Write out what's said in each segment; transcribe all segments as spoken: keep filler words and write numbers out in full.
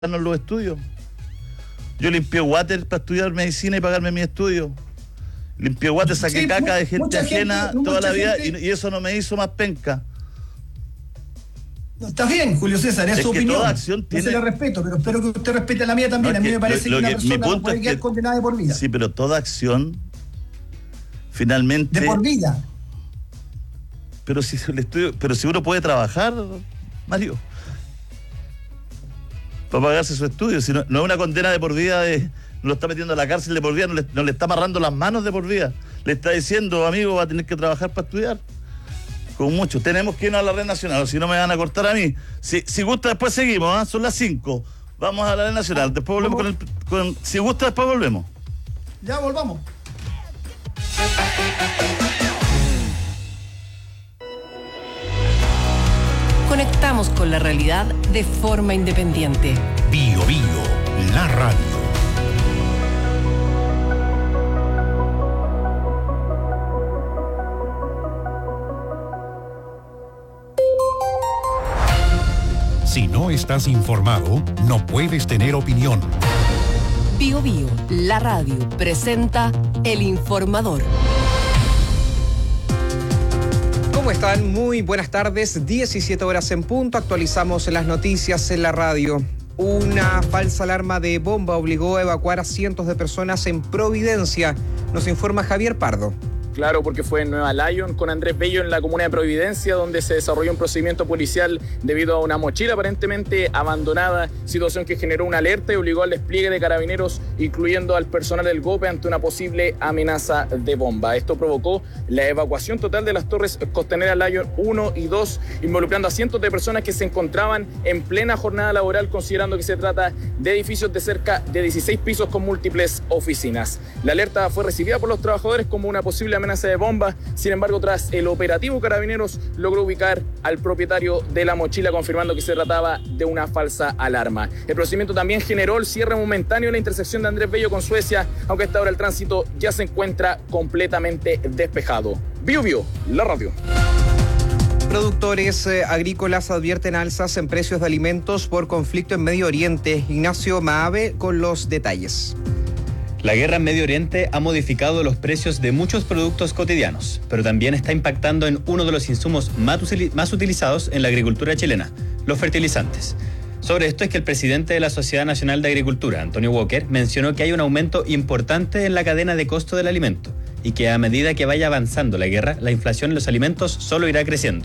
los estudios. Yo limpié water para estudiar medicina y pagarme mi estudio. Limpié water, saqué sí, caca de gente ajena gente, toda la vida y, y eso no me hizo más penca. No, está bien, Julio César, es, es su opinión. Toda acción tiene... Yo se la respeto, pero espero que usted respete la mía también. No, a mí me parece lo, lo que una que, persona no puede quedar que... condenada de por vida. Sí, pero toda acción finalmente... De por vida. Pero si el estudio, pero si uno puede trabajar, Mario, para pagarse su estudio, si no, no es una condena de por vida, de, no lo está metiendo a la cárcel de por vida, no le, no le está amarrando las manos de por vida, le está diciendo, amigo, va a tener que trabajar para estudiar. Con mucho, tenemos que irnos a la red nacional, o si no me van a cortar a mí. Si, si gusta, después seguimos, ¿eh? Son las cinco. Vamos a la red nacional, después volvemos con el, con, si gusta, después volvemos. Ya volvamos. Conectamos con la realidad de forma independiente. Bio Bio, la radio. Si no estás informado, no puedes tener opinión. Bio Bio, la radio, presenta El Informador. ¿Cómo están? Muy buenas tardes, diecisiete horas en punto, actualizamos las noticias en la radio. Una falsa alarma de bomba obligó a evacuar a cientos de personas en Providencia, nos informa Javier Pardo. Claro, porque fue en Nueva Lyon con Andrés Bello en la comuna de Providencia, donde se desarrolló un procedimiento policial debido a una mochila aparentemente abandonada, situación que generó una alerta y obligó al despliegue de carabineros, incluyendo al personal del GOPE, ante una posible amenaza de bomba. Esto provocó la evacuación total de las torres costaneras Lyon uno y dos, involucrando a cientos de personas que se encontraban en plena jornada laboral, considerando que se trata de edificios de cerca de dieciséis pisos con múltiples oficinas. La alerta fue recibida por los trabajadores como una posible amenaza de bomba. Sin embargo, tras el operativo, Carabineros logró ubicar al propietario de la mochila, confirmando que se trataba de una falsa alarma. El procedimiento también generó el cierre momentáneo en la intersección de Andrés Bello con Suecia, aunque hasta ahora el tránsito ya se encuentra completamente despejado. Bio Bio, la radio. Productores eh, agrícolas advierten alzas en precios de alimentos por conflicto en Medio Oriente. Ignacio Maave con los detalles. La guerra en Medio Oriente ha modificado los precios de muchos productos cotidianos, pero también está impactando en uno de los insumos más utilizados en la agricultura chilena, los fertilizantes. Sobre esto es que el presidente de la Sociedad Nacional de Agricultura, Antonio Walker, mencionó que hay un aumento importante en la cadena de costo del alimento y que a medida que vaya avanzando la guerra, la inflación en los alimentos solo irá creciendo.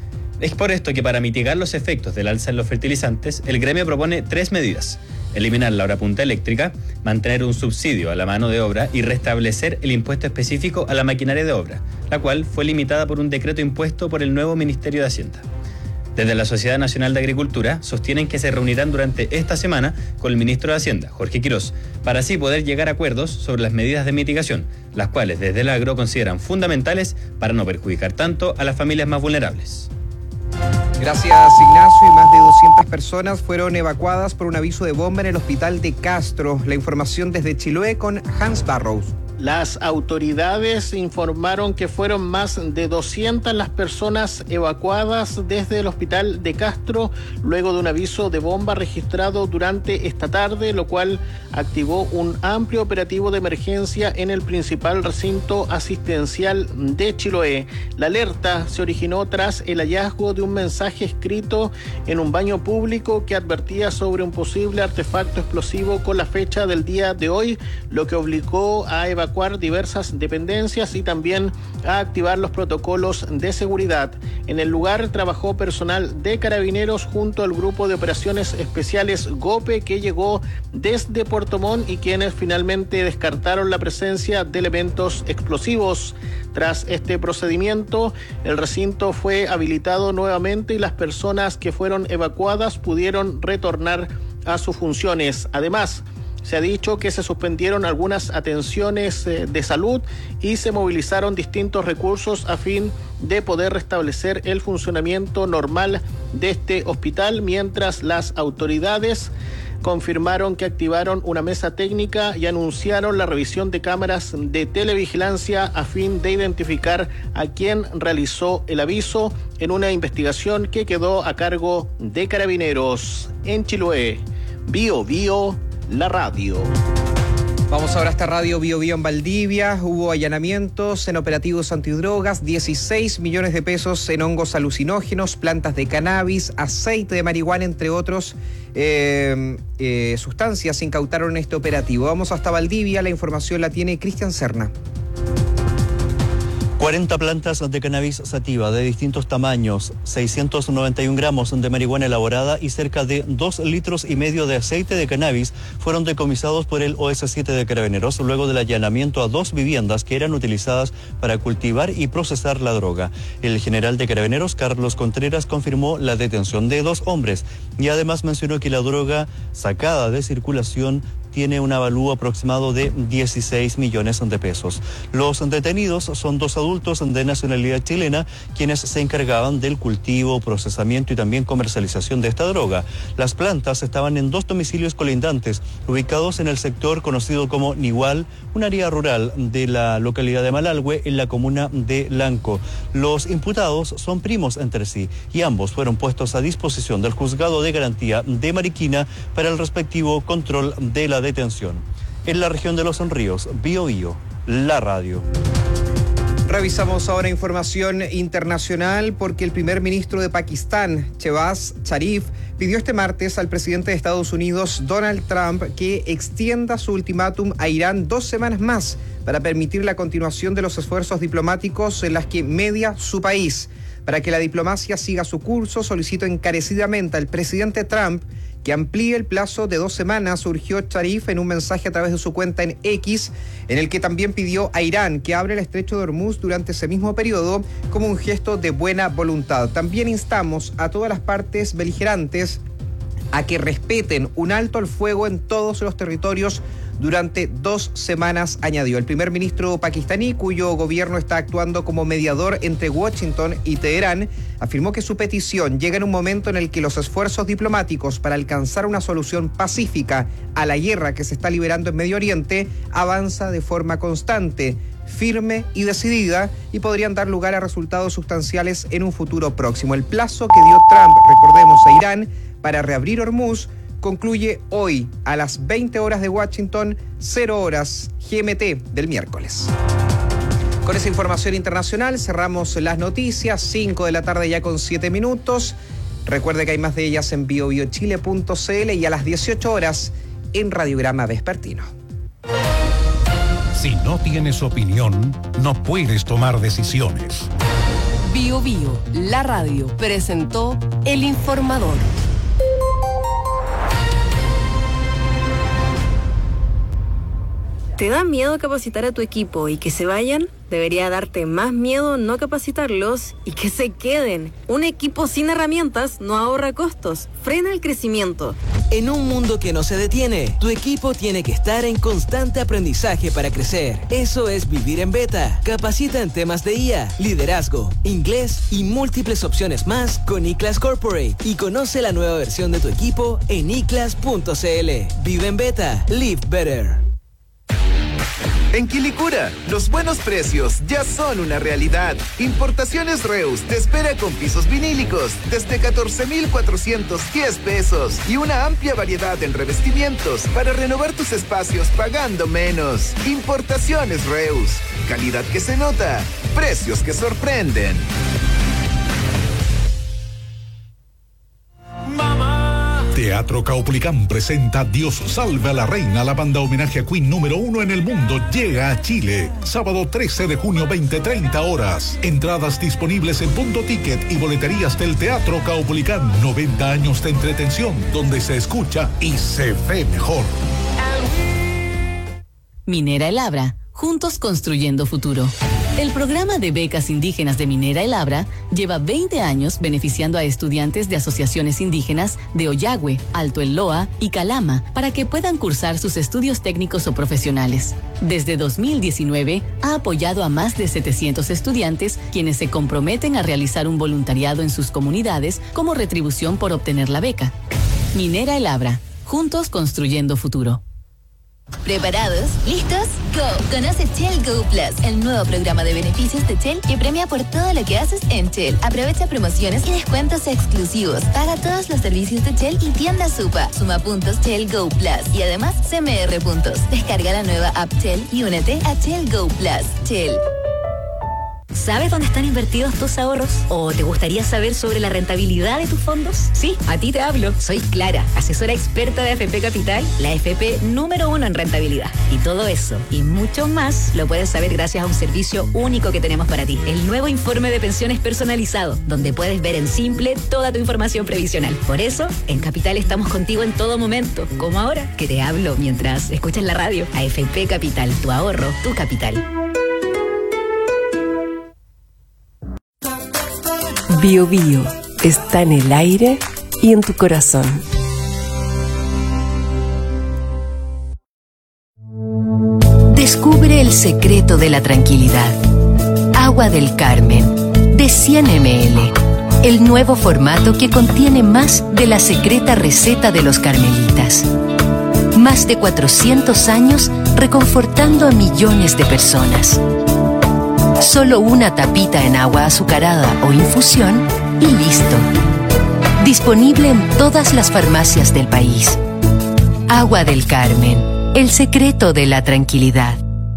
Es por esto que para mitigar los efectos del alza en los fertilizantes, el gremio propone tres medidas: eliminar la hora punta eléctrica, mantener un subsidio a la mano de obra y restablecer el impuesto específico a la maquinaria de obra, la cual fue limitada por un decreto impuesto por el nuevo Ministerio de Hacienda. Desde la Sociedad Nacional de Agricultura sostienen que se reunirán durante esta semana con el ministro de Hacienda, Jorge Quirós, para así poder llegar a acuerdos sobre las medidas de mitigación, las cuales desde el agro consideran fundamentales para no perjudicar tanto a las familias más vulnerables. Gracias, Ignacio. Y más de doscientas personas fueron evacuadas por un aviso de bomba en el hospital de Castro. La información desde Chiloé con Hans Barrows. Las autoridades informaron que fueron más de doscientas las personas evacuadas desde el hospital de Castro luego de un aviso de bomba registrado durante esta tarde, lo cual activó un amplio operativo de emergencia en el principal recinto asistencial de Chiloé. La alerta se originó tras el hallazgo de un mensaje escrito en un baño público que advertía sobre un posible artefacto explosivo con la fecha del día de hoy, lo que obligó a evacuar diversas dependencias y también a activar los protocolos de seguridad. En el lugar trabajó personal de Carabineros junto al grupo de operaciones especiales GOPE, que llegó desde Puerto Montt y quienes finalmente descartaron la presencia de elementos explosivos. Tras este procedimiento, el recinto fue habilitado nuevamente y las personas que fueron evacuadas pudieron retornar a sus funciones. Además, se ha dicho que se suspendieron algunas atenciones eh, de salud y se movilizaron distintos recursos a fin de poder restablecer el funcionamiento normal de este hospital, mientras las autoridades confirmaron que activaron una mesa técnica y anunciaron la revisión de cámaras de televigilancia a fin de identificar a quién realizó el aviso en una investigación que quedó a cargo de Carabineros. En Chiloé, Bio Bio, la radio. Vamos ahora a esta radio Bio Bio en Valdivia. Hubo allanamientos en operativos antidrogas, dieciséis millones de pesos en hongos alucinógenos, plantas de cannabis, aceite de marihuana, entre otros eh, eh, sustancias se incautaron en este operativo. Vamos hasta Valdivia, la información la tiene Cristian Serna. cuarenta plantas de cannabis sativa de distintos tamaños, seiscientos noventa y un gramos de marihuana elaborada y cerca de dos litros y medio de aceite de cannabis fueron decomisados por el O S siete de Carabineros luego del allanamiento a dos viviendas que eran utilizadas para cultivar y procesar la droga. El general de Carabineros, Carlos Contreras, confirmó la detención de dos hombres y además mencionó que la droga sacada de circulación tiene un avalúo aproximado de dieciséis millones de pesos. Los detenidos son dos adultos de nacionalidad chilena quienes se encargaban del cultivo, procesamiento y también comercialización de esta droga. Las plantas estaban en dos domicilios colindantes, ubicados en el sector conocido como Nihual, un área rural de la localidad de Malalhue, en la comuna de Lanco. Los imputados son primos entre sí y ambos fueron puestos a disposición del Juzgado de Garantía de Mariquina para el respectivo control de la detención. En la región de Los Ríos, Bio Bio, la radio. Revisamos ahora información internacional porque el primer ministro de Pakistán, Shehbaz Sharif, pidió este martes al presidente de Estados Unidos, Donald Trump, que extienda su ultimátum a Irán dos semanas más para permitir la continuación de los esfuerzos diplomáticos en las que media su país. Para que la diplomacia siga su curso, solicitó encarecidamente al presidente Trump que amplíe el plazo de dos semanas, urgió Sharif en un mensaje a través de su cuenta en X, en el que también pidió a Irán que abra el estrecho de Hormuz durante ese mismo periodo como un gesto de buena voluntad. También instamos a todas las partes beligerantes a que respeten un alto al fuego en todos los territorios durante dos semanas, añadió. El primer ministro pakistaní, cuyo gobierno está actuando como mediador entre Washington y Teherán, afirmó que su petición llega en un momento en el que los esfuerzos diplomáticos para alcanzar una solución pacífica a la guerra que se está liberando en Medio Oriente avanza de forma constante, firme y decidida, y podrían dar lugar a resultados sustanciales en un futuro próximo. El plazo que dio Trump, recordemos, a Irán para reabrir Hormuz concluye hoy a las veinte horas de Washington, cero horas G M T del miércoles. Con esa información internacional cerramos las noticias, cinco de la tarde ya con siete minutos. Recuerde que hay más de ellas en bio bio chile punto c l y a las dieciocho horas en Radiograma Vespertino. Si no tienes opinión, no puedes tomar decisiones. Bio Bio, la radio, presentó El Informador. ¿Te da miedo capacitar a tu equipo y que se vayan? Debería darte más miedo no capacitarlos y que se queden. Un equipo sin herramientas no ahorra costos, frena el crecimiento. En un mundo que no se detiene, tu equipo tiene que estar en constante aprendizaje para crecer. Eso es vivir en Beta. Capacita en temas de I A, liderazgo, inglés y múltiples opciones más con iClass Corporate. Y conoce la nueva versión de tu equipo en i class punto c l. Vive en Beta. Live better. En Quilicura, los buenos precios ya son una realidad. Importaciones Reus te espera con pisos vinílicos desde catorce mil cuatrocientos diez pesos y una amplia variedad en revestimientos para renovar tus espacios pagando menos. Importaciones Reus, calidad que se nota, precios que sorprenden. Teatro Caupolicán presenta Dios salve a la reina. La banda homenaje a Queen número uno en el mundo llega a Chile. Sábado trece de junio, veinte treinta horas. Entradas disponibles en Punto Ticket y boleterías del Teatro Caupolicán. noventa años de entretención donde se escucha y se ve mejor. Minera El Abra, juntos construyendo futuro. El programa de becas indígenas de Minera El Abra lleva veinte años beneficiando a estudiantes de asociaciones indígenas de Oyagüe, Alto El Loa y Calama para que puedan cursar sus estudios técnicos o profesionales. Desde dos mil diecinueve ha apoyado a más de setecientos estudiantes quienes se comprometen a realizar un voluntariado en sus comunidades como retribución por obtener la beca. Minera El Abra, juntos construyendo futuro. ¿Preparados? ¿Listos? ¡Go! Conoce Shell Go Plus, el nuevo programa de beneficios de Shell que premia por todo lo que haces en Shell. Aprovecha promociones y descuentos exclusivos. Paga todos los servicios de Shell y tienda Supa. Suma puntos Shell Go Plus y además C M R puntos. Descarga la nueva app Shell y únete a Shell Go Plus. Shell. ¿Sabes dónde están invertidos tus ahorros? ¿O te gustaría saber sobre la rentabilidad de tus fondos? Sí, a ti te hablo. Soy Clara, asesora experta de A F P Capital, la A F P número uno en rentabilidad. Y todo eso y mucho más lo puedes saber gracias a un servicio único que tenemos para ti. El nuevo informe de pensiones personalizado, donde puedes ver en simple toda tu información previsional. Por eso, en Capital estamos contigo en todo momento, como ahora que te hablo mientras escuchas la radio. A F P Capital, tu ahorro, tu capital. Bio Bio está en el aire y en tu corazón. Descubre el secreto de la tranquilidad. Agua del Carmen, de cien mililitros. El nuevo formato que contiene más de la secreta receta de los carmelitas. Más de cuatrocientos años reconfortando a millones de personas. Solo una tapita en agua azucarada o infusión y listo. Disponible en todas las farmacias del país. Agua del Carmen, el secreto de la tranquilidad.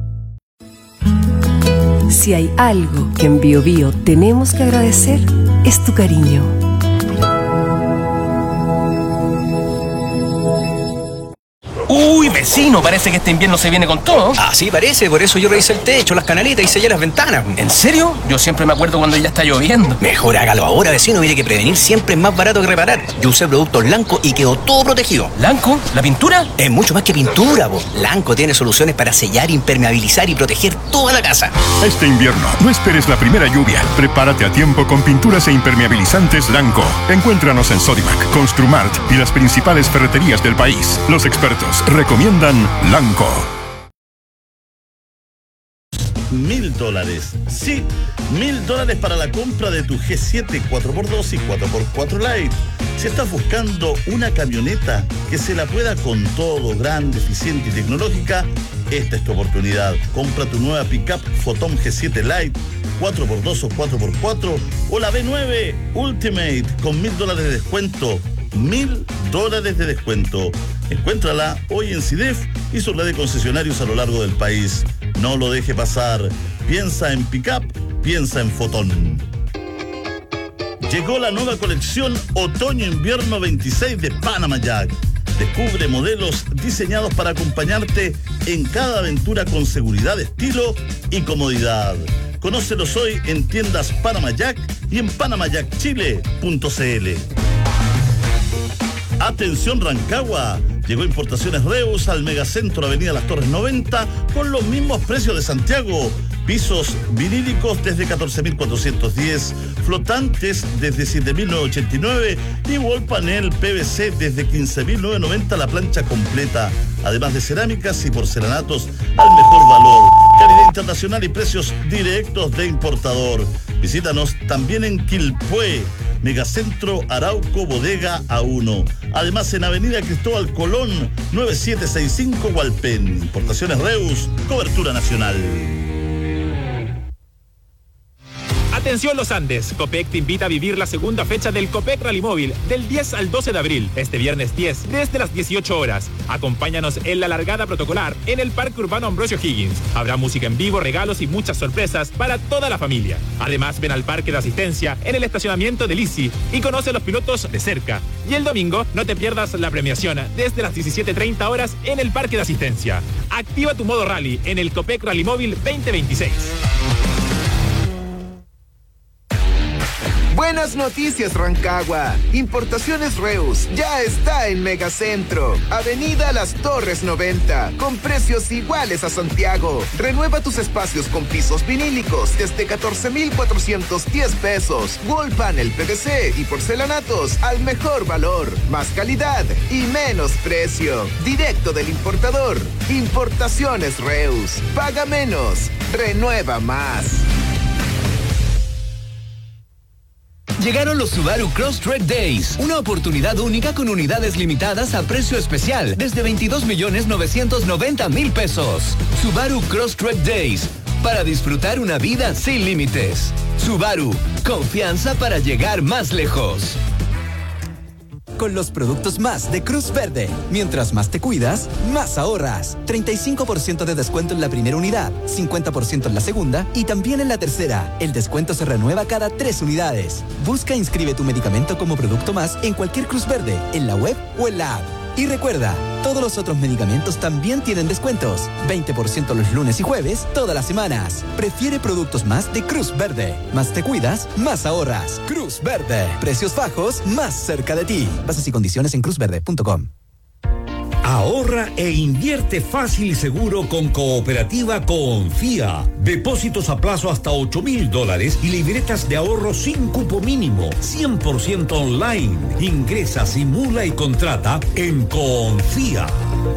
Si hay algo que en Bio Bio tenemos que agradecer, es tu cariño. Uy, vecino, parece que este invierno se viene con todo. Ah, sí, parece, por eso yo revisé el techo, las canaletas y sellé las ventanas. ¿En serio? Yo siempre me acuerdo cuando ya está lloviendo. Mejor hágalo ahora, vecino, mire que prevenir siempre es más barato que reparar. Yo usé productos Lanco y quedó todo protegido. ¿Lanco? ¿La pintura? Es mucho más que pintura, po. Lanco tiene soluciones para sellar, impermeabilizar y proteger toda la casa. Este invierno, no esperes la primera lluvia. Prepárate a tiempo con pinturas e impermeabilizantes Lanco. Encuéntranos en Sodimac, Construmart y las principales ferreterías del país. Los expertos recomiendan Lanco. Mil dólares. Sí, mil dólares para la compra de tu G siete cuatro por dos y cuatro por cuatro Lite. Si estás buscando una camioneta que se la pueda con todo, grande, eficiente y tecnológica, esta es tu oportunidad. Compra tu nueva pickup Photon G siete Lite, cuatro por dos o cuatro por cuatro o la B nueve Ultimate con mil dólares de descuento. Mil dólares de descuento. Encuéntrala hoy en CIDEF y su red de concesionarios a lo largo del país. No lo deje pasar. Piensa en Pickup, piensa en Photon. Llegó la nueva colección Otoño-Invierno veintiséis de Panama Jack. Descubre modelos diseñados para acompañarte en cada aventura con seguridad, estilo y comodidad. Conócelos hoy en tiendas Panama Jack y en panama jack chile punto c l. Atención Rancagua, llegó Importaciones Reus al Megacentro Avenida Las Torres noventa con los mismos precios de Santiago. Pisos vinílicos desde catorce mil cuatrocientos diez, flotantes desde siete mil novecientos ochenta y nueve y wall panel P V C desde quince mil novecientos noventa la plancha completa. Además de cerámicas y porcelanatos al mejor valor. Calidad internacional y precios directos de importador. Visítanos también en Quilpué, Megacentro Arauco Bodega A uno. Además en Avenida Cristóbal Colón, noventa y siete sesenta y cinco Hualpén. Importaciones Reus, cobertura nacional. Atención Los Andes, Copec te invita a vivir la segunda fecha del Copec Rally Móvil del diez al doce de abril, este viernes diez, desde las dieciocho horas. Acompáñanos en la largada protocolar en el Parque Urbano Ambrosio Higgins. Habrá música en vivo, regalos y muchas sorpresas para toda la familia. Además, ven al parque de asistencia en el estacionamiento de Lisi y conoce a los pilotos de cerca. Y el domingo, no te pierdas la premiación desde las diecisiete treinta horas en el parque de asistencia. Activa tu modo rally en el Copec Rally Móvil veinte veintiséis. Buenas noticias, Rancagua. Importaciones Reus ya está en Megacentro, Avenida Las Torres noventa, con precios iguales a Santiago. Renueva tus espacios con pisos vinílicos desde catorce mil cuatrocientos diez pesos. Wall panel P V C y porcelanatos al mejor valor, más calidad y menos precio. Directo del importador. Importaciones Reus. Paga menos, renueva más. Llegaron los Subaru Crosstrek Days, una oportunidad única con unidades limitadas a precio especial desde veintidós millones novecientos noventa mil pesos. Subaru Crosstrek Days, para disfrutar una vida sin límites. Subaru, confianza para llegar más lejos. Con los productos más de Cruz Verde. Mientras más te cuidas, más ahorras. treinta y cinco por ciento de descuento en la primera unidad, cincuenta por ciento en la segunda y también en la tercera. El descuento se renueva cada tres unidades. Busca e inscribe tu medicamento como producto más en cualquier Cruz Verde, en la web o en la app. Y recuerda, todos los otros medicamentos también tienen descuentos. veinte por ciento los lunes y jueves, todas las semanas. Prefiere productos más de Cruz Verde. Más te cuidas, más ahorras. Cruz Verde. Precios bajos, más cerca de ti. Bases y condiciones en cruz verde punto com. Ahorra e invierte fácil y seguro con Cooperativa Confía. Depósitos a plazo hasta ocho mil dólares y libretas de ahorro sin cupo mínimo. cien por ciento online. Ingresa, simula y contrata en Confía.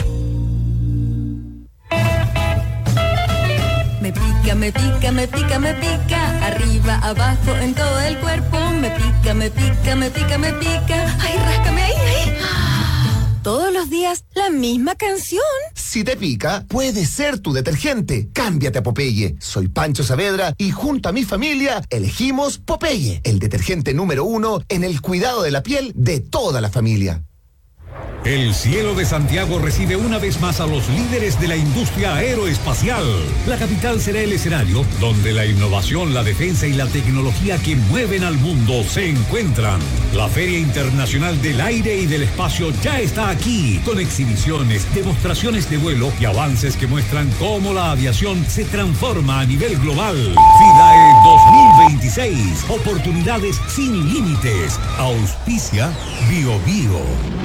Me pica, me pica, me pica, me pica. Arriba, abajo, en todo el cuerpo. Me pica, me pica, me pica, me pica. Ay, ráscame ahí, ahí. Todos los días, la misma canción. Si te pica, puede ser tu detergente. Cámbiate a Popeye. Soy Pancho Saavedra y junto a mi familia elegimos Popeye, el detergente número uno en el cuidado de la piel de toda la familia. El cielo de Santiago recibe una vez más a los líderes de la industria aeroespacial. La capital será el escenario donde la innovación, la defensa y la tecnología que mueven al mundo se encuentran. La Feria Internacional del Aire y del Espacio ya está aquí, con exhibiciones, demostraciones de vuelo y avances que muestran cómo la aviación se transforma a nivel global. FIDAE dos mil veintiséis, oportunidades sin límites. Auspicia Bio Bio.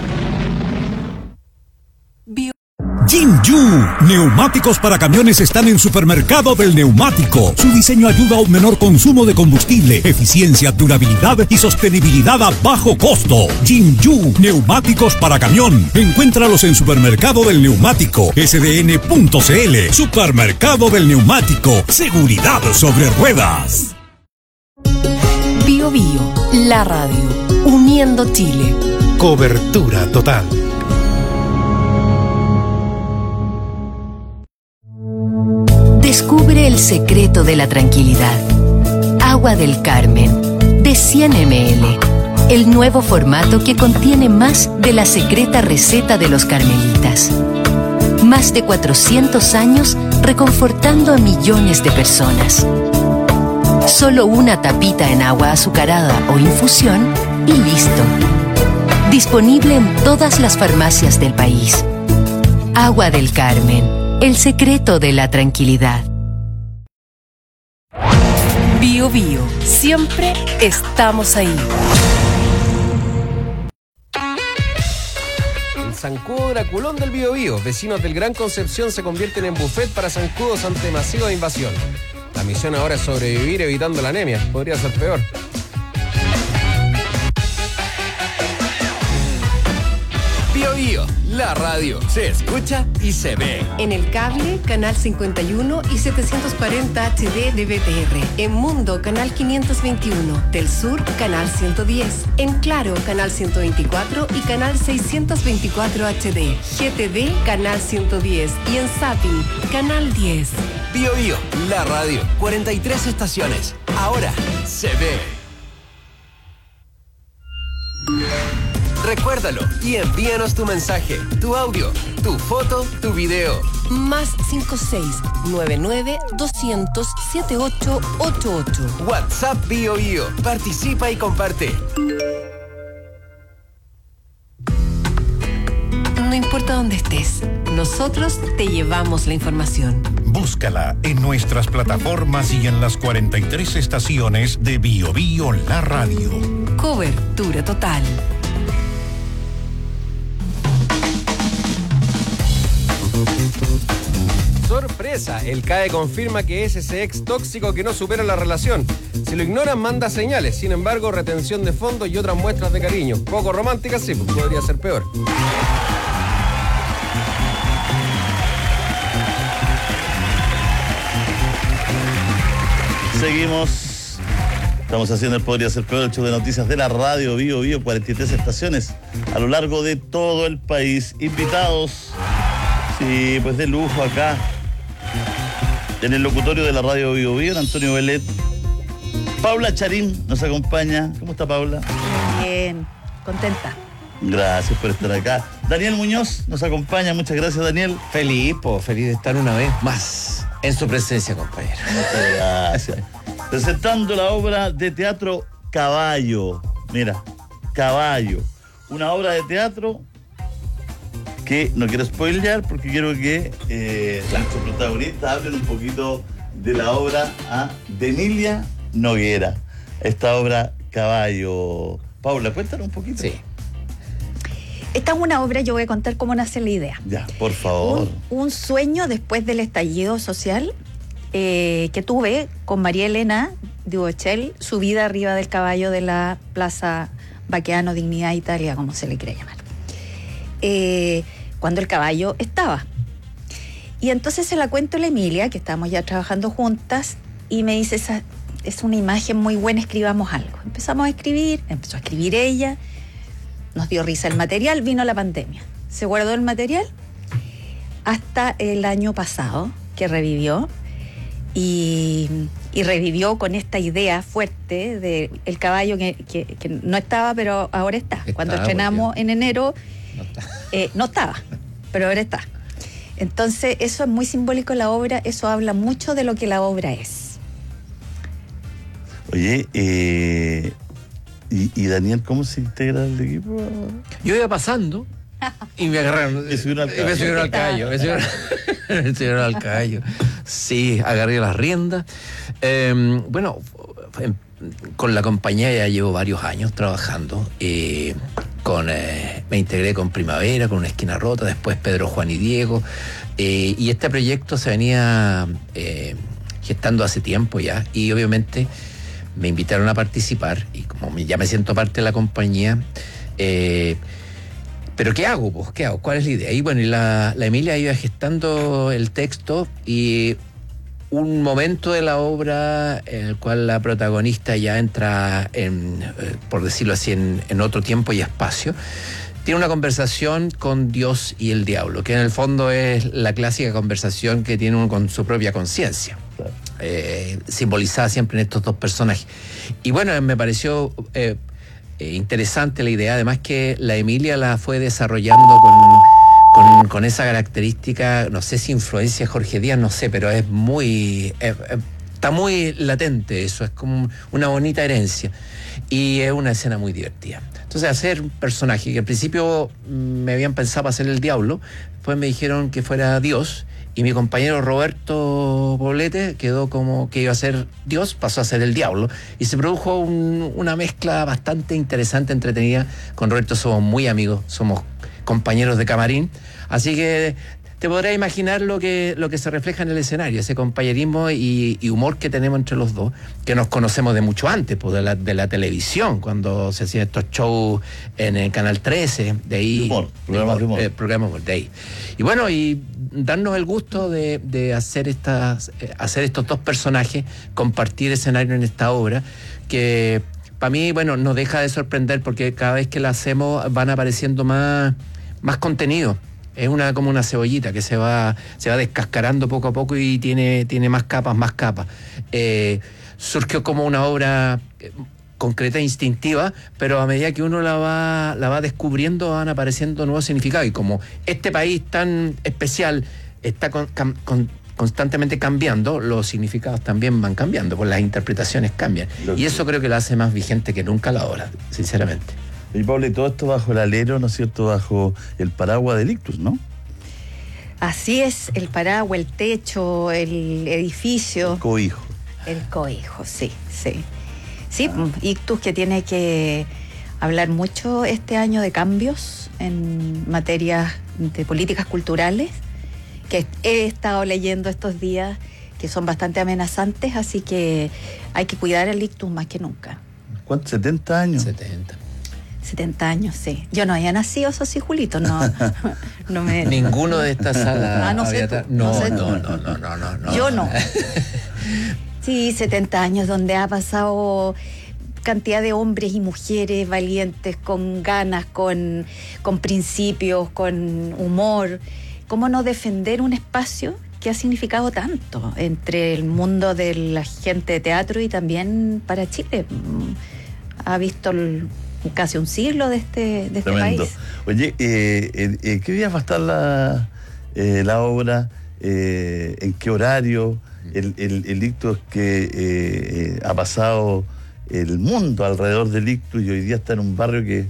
Jinju, neumáticos para camiones están en Supermercado del Neumático. Su diseño ayuda a un menor consumo de combustible, eficiencia, durabilidad y sostenibilidad a bajo costo. Jinju, neumáticos para camión. Encuéntralos en Supermercado del Neumático, S D N punto C L. Supermercado del Neumático, seguridad sobre ruedas. Bio Bio, la radio, uniendo Chile. Cobertura total. Descubre el secreto de la tranquilidad. Agua del Carmen, de cien mililitros. El nuevo formato que contiene más de la secreta receta de los carmelitas. Más de cuatrocientos años reconfortando a millones de personas. Solo una tapita en agua azucarada o infusión y listo. Disponible en todas las farmacias del país. Agua del Carmen. El secreto de la tranquilidad. Bio Bio, siempre estamos ahí. El zancudo Draculón del Bio Bio. Vecinos del Gran Concepción se convierten en buffet para zancudos ante masiva invasión. La misión ahora es sobrevivir evitando la anemia. Podría ser peor. Bio Bio, la radio se escucha y se ve. En el cable, canal cincuenta y uno y setecientos cuarenta H D de B T R. En Mundo, canal quinientos veintiuno. Del Sur, canal ciento diez. En Claro, canal ciento veinticuatro y canal seiscientos veinticuatro H D. G T D, canal ciento diez. Y en Zapping, canal diez. Bio Bio, la radio, cuarenta y tres estaciones. Ahora se ve. Recuérdalo y envíanos tu mensaje, tu audio, tu foto, tu video. Más cinco seis nueve nueve doscientos setenta y ocho ochenta y ocho. WhatsApp Bio Bio. Participa y comparte. No importa dónde estés, nosotros te llevamos la información. Búscala en nuestras plataformas y en las cuarenta y tres estaciones de Bio Bio la radio. Cobertura total. Sorpresa, el C A E confirma que es ese ex tóxico que no supera la relación. Si lo ignoran, manda señales. Sin embargo, retención de fondos y otras muestras de cariño. Poco románticas, sí, pues podría ser peor. Seguimos Estamos haciendo el Podría Ser Peor, el show de noticias de la radio Bio Bio, cuarenta y tres estaciones a lo largo de todo el país. Invitados, sí, pues de lujo acá, en el locutorio de la radio Bio Bio, Antonio Belet. Paula Charín nos acompaña. ¿Cómo está, Paula? Bien, contenta. Gracias por estar acá. Daniel Muñoz nos acompaña. Muchas gracias, Daniel. Feliz, po, feliz de estar una vez más en su presencia, compañero. Muchas gracias. Presentando la obra de teatro Caballo. Mira, Caballo. Una obra de teatro que no quiero spoilear porque quiero que eh, nuestros protagonistas hablen un poquito de la obra ¿ah? de Emilia Noguera. Esta obra Caballo. Paula, cuéntanos un poquito. Sí. Esta es una obra, yo voy a contar cómo nace la idea. Ya, por favor. Un, un sueño después del estallido social eh, que tuve con María Elena Duochel, subida arriba del caballo de la Plaza Baqueano, Dignidad Italia, como se le quiere llamar. Eh, cuando el caballo estaba. Y entonces se la cuento a la Emilia, que estábamos ya trabajando juntas, y me dice, esa es una imagen muy buena, escribamos algo. Empezamos a escribir, empezó a escribir ella, nos dio risa el material, vino la pandemia. Se guardó el material hasta el año pasado, que revivió, y, y revivió con esta idea fuerte de el caballo que, que, que no estaba, pero ahora está. está Cuando estrenamos en enero, no, está. Eh, no estaba, pero ahora está. Entonces, eso es muy simbólico en la obra, eso habla mucho de lo que la obra es. Oye, eh... ¿Y, y Daniel, cómo se integra al equipo? Yo iba pasando y me agarraron. Me subieron al caballo. Me subieron al caballo. Me subieron, me subieron al caballo. Sí, agarré las riendas. Eh, bueno, con la compañía ya llevo varios años trabajando. Eh, con, eh, me integré con Primavera, con Una Esquina Rota, después Pedro, Juan y Diego. Eh, y este proyecto se venía eh, gestando hace tiempo ya. Y obviamente me invitaron a participar y como ya me siento parte de la compañía, eh, pero ¿qué hago? Pues, ¿qué hago? ¿Cuál es la idea? Y bueno, y la, la Emilia iba gestando el texto y un momento de la obra en el cual la protagonista ya entra, en, eh, por decirlo así, en, en otro tiempo y espacio, tiene una conversación con Dios y el diablo, que en el fondo es la clásica conversación que tiene uno con su propia conciencia. Claro. Eh, simbolizada siempre en estos dos personajes. Y bueno, me pareció eh, eh, interesante la idea, además que la Emilia la fue desarrollando con, con, con esa característica, no sé si influencia Jorge Díaz, no sé, pero es muy... Eh, eh, está muy latente eso, es como una bonita herencia. Y es una escena muy divertida. Entonces, hacer un personaje que al principio me habían pensado hacer el diablo, después me dijeron que fuera Dios, y mi compañero Roberto Poblete quedó como que iba a ser Dios, pasó a ser el diablo, y se produjo un, una mezcla bastante interesante, entretenida. Con Roberto somos muy amigos, somos compañeros de camarín, así que te podrás imaginar lo que, lo que se refleja en el escenario, ese compañerismo y, y humor que tenemos entre los dos, que nos conocemos de mucho antes, pues de la, de la televisión, cuando se hacían estos shows en el Canal trece, de ahí... De humor, programas de humor. Eh, programas de ahí. Y bueno, y darnos el gusto de, de hacer, estas, eh, hacer estos dos personajes, compartir escenario en esta obra, que para mí, bueno, no deja de sorprender porque cada vez que la hacemos van apareciendo más, más contenido. Es una como una cebollita que se va se va descascarando poco a poco y tiene, tiene más capas, más capas. Eh, surgió como una obra eh, concreta e instintiva, pero a medida que uno la va, la va descubriendo van apareciendo nuevos significados. Y como este país tan especial está con, con, constantemente cambiando, los significados también van cambiando, pues las interpretaciones cambian. Lo y que... eso creo que la hace más vigente que nunca la obra, sinceramente. Y Pablo, y todo esto bajo el alero, ¿no es cierto?, bajo el paraguas del Ictus, ¿no? Así es, el paraguas, el techo, el edificio. El cobijo. El cobijo, sí, sí. Sí, ah. Ictus que tiene que hablar mucho este año de cambios en materias de políticas culturales, que he estado leyendo estos días, que son bastante amenazantes, así que hay que cuidar el Ictus más que nunca. ¿Cuántos? ¿setenta años? setenta. setenta años, sí. Yo no había nacido, eso sí, Julito, no, no me... Ninguno de estas salas ah, no había... sé tú, no, no, sé no, no, no, no, no, no. Yo no. Sí, setenta años donde ha pasado cantidad de hombres y mujeres valientes, con ganas, con, con principios, con humor. ¿Cómo no defender un espacio que ha significado tanto entre el mundo de la gente de teatro y también para Chile? Ha visto el, casi un siglo de este, de este Tremendo. país. Oye, eh, eh, ¿qué días va a estar la, eh, la obra? Eh, ¿En qué horario? El, el, el ictus que eh, eh, ha pasado el mundo alrededor del ictus y hoy día está en un barrio que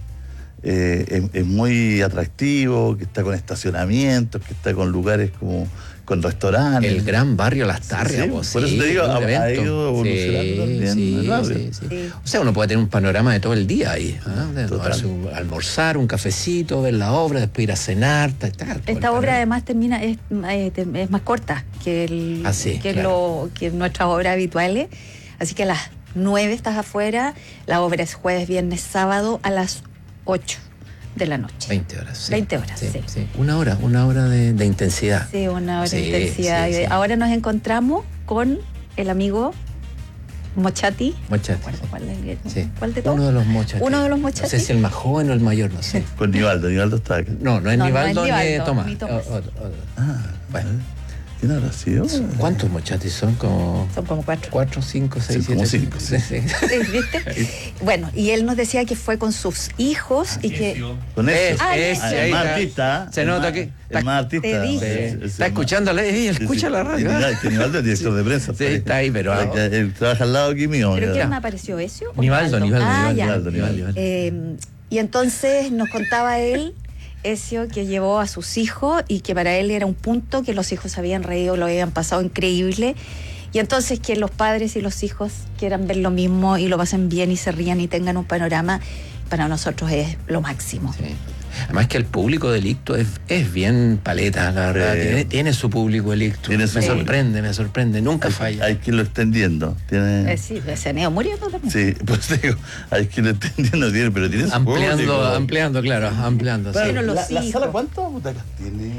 eh, es, es muy atractivo, que está con estacionamientos, que está con lugares como con restaurantes. El gran barrio Las Tarrias. Sí, pues, por sí, eso te digo, un ha, ha evento. ido evolucionando Sí, también sí, el barrio. sí, sí. O sea, uno puede tener un panorama de todo el día ahí. ¿Ah? De tomarse un- almorzar, un cafecito, ver la obra, después ir a cenar. ta, ta, todo el Esta obra panorama. además termina es, eh, te- es más corta que, el, Ah, sí, que, claro. lo, que nuestras obras habituales. Así que a las nueve estás afuera. La obra es jueves, viernes, sábado a las ocho de la noche. veinte horas. Sí. veinte horas, sí. sí. Una hora, una hora de, de intensidad. Sí, una hora Sí, de intensidad. sí, sí. Ahora nos encontramos con el amigo Mochati. Mochati. ¿Cuál, es el- Sí. cuál de todos? Uno de los Mochati. Uno de los No Mochati. sé si el más joven o el mayor, no sé. Con Nivaldo, Nivaldo está acá. No, no es No, no Nivaldo es ni Nivaldo, Tomás. ni Tomás. O- o- o- Ah, bueno. ¿quién habrá sido? ¿Cuántos Mochatis son? Como Son como cuatro. cuatro, cinco, seis, Sí, como siete. cinco, sí, sí. Sí, ¿viste? Bueno, y él nos decía que fue con sus hijos y que... Con eso. Ah, Es, eso. es, el ahí más está. artista. Se el nota más- que El más artista. Te dije. Sí, sí, está sí, escuchando, la- ella sí, escucha sí. la radio. Y ¿eh? mira, que Nivaldo es director de prensa. Sí, está ahí, pero- Porque Él trabaja al lado aquí mío. ¿Pero ya. quién me apareció? ¿Ezio? o Nivaldo, Nivaldo, Ah, Nivaldo, ya. Nivaldo, Nivaldo. Nivaldo. Eh, y entonces nos contaba él, Ezio, que llevó a sus hijos y que para él era un punto que los hijos se habían reído, lo habían pasado increíble. Y entonces que los padres y los hijos quieran ver lo mismo y lo pasen bien y se rían y tengan un panorama, para nosotros es lo máximo. Sí. Además que el público del Ictus es, es bien paleta, la verdad. Sí. Tiene, tiene su público el Ictus. Tiene Me su- sorprende, me sorprende. Nunca Hay, falla. hay quien lo está entendiendo. Tiene... Eh, sí, se han ido muriendo también. Sí, pues digo, hay quien lo está entendiendo, tiene, pero tiene su Ampliando, público. ampliando, claro, ampliando. Claro, sí. Pero los la, la hijos. sala, ¿cuántas butacas tiene?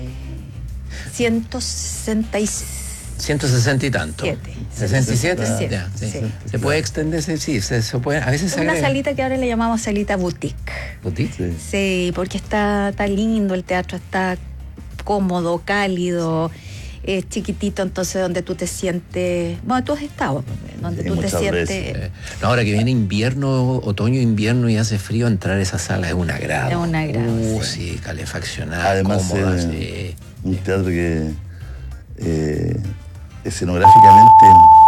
ciento sesenta y siete. ciento sesenta y tanto. Siete. sesenta y siete. sesenta y siete, Ya, sí. sí. Se puede extenderse, sí, se, se puede, a veces Es se una agrega. salita que ahora le llamamos salita boutique. ¿Boutique? Sí. Sí, porque está, está lindo, el teatro está cómodo, cálido, es chiquitito, entonces donde tú te sientes, bueno, tú has estado, donde Sí, tú te muchas sientes... veces. Eh, no, ahora que viene invierno, otoño, invierno y hace frío, entrar a esa sala es un agrado. Es un agrado, Uh, sí. sí, calefaccionada, Además, cómoda, eh, sí. un teatro que eh, escenográficamente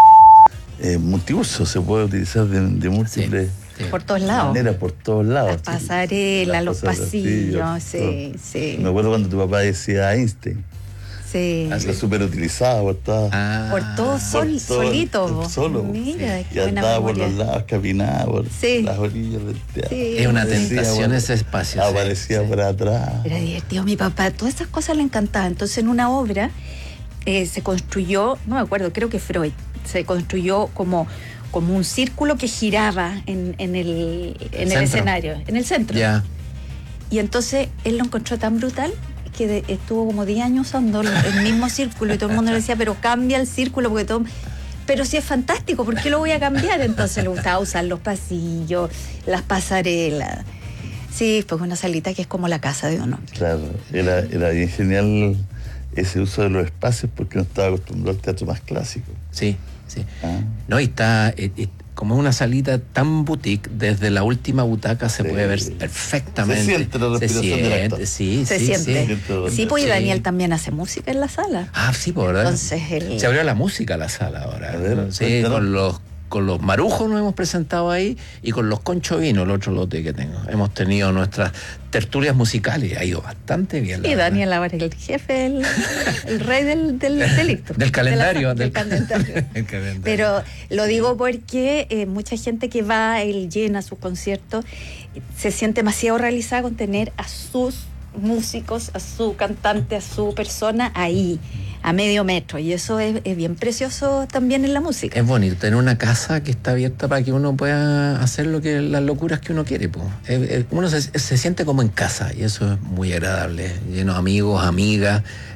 eh, multiuso, se puede utilizar de, de múltiples Sí. Por todos lados. maneras, por todos lados. Las pasarelas, los pasillos, sí, todo. sí. Me acuerdo cuando tu papá decía Einstein. Sí. Era súper utilizada por todas. Ah, Por todo sol, por todo- solito. Solo. Mira, Y qué buena andaba por memoria. los lados, caminaba por Sí. las orillas del teatro. Sí. es una Aparecía tentación por- ese espacio. sí, Aparecía sí. por atrás. Era divertido mi papá, todas esas cosas le encantaban. Entonces en una obra eh, se construyó, no me acuerdo, creo que Freud, se construyó como, como un círculo que giraba en, en el, en el Centro. escenario, en el centro. Ya. Y entonces él lo encontró tan brutal que de- estuvo como diez años usando el, el mismo círculo y todo el mundo le decía, pero cambia el círculo porque todo... Pero si es fantástico, ¿por qué lo voy a cambiar? Entonces le gustaba usar los pasillos, las pasarelas. Sí, pues una salita que es como la casa de uno. Claro, era, era bien genial ese uso de los espacios porque no estaba acostumbrado al teatro más clásico. Sí, sí. Ah. No, y está eh, eh, como una salita tan boutique, desde la última butaca se Sí. puede ver perfectamente. Se siente la respiración del actor. Sí, Se sí, siente. sí. Sí, pues y Sí. Daniel también hace música en la sala. Ah, sí, por verdad. Entonces él... Se abrió la música a la sala ahora. A ver, sí, cuéntanos. con los con los marujos nos hemos presentado ahí y con los concho vino, el otro lote que tengo. Hemos tenido nuestras tertulias musicales, ha ido bastante bien. la Y verdad. Daniel ahora es el jefe, el, el rey del, del delito. Del calendario. De la- del del, calendario. el calendario. Pero lo digo porque eh, mucha gente que va, él llena sus conciertos, eh, se siente demasiado realizada con tener a sus músicos, a su cantante, a su persona ahí, a medio metro. Y eso es, es bien precioso también en la música. Es bonito tener una casa que está abierta para que uno pueda hacer lo que las locuras que uno quiere. Po. Es- es- uno se, se siente como en casa y eso es muy agradable. Lleno de amigos, amigas,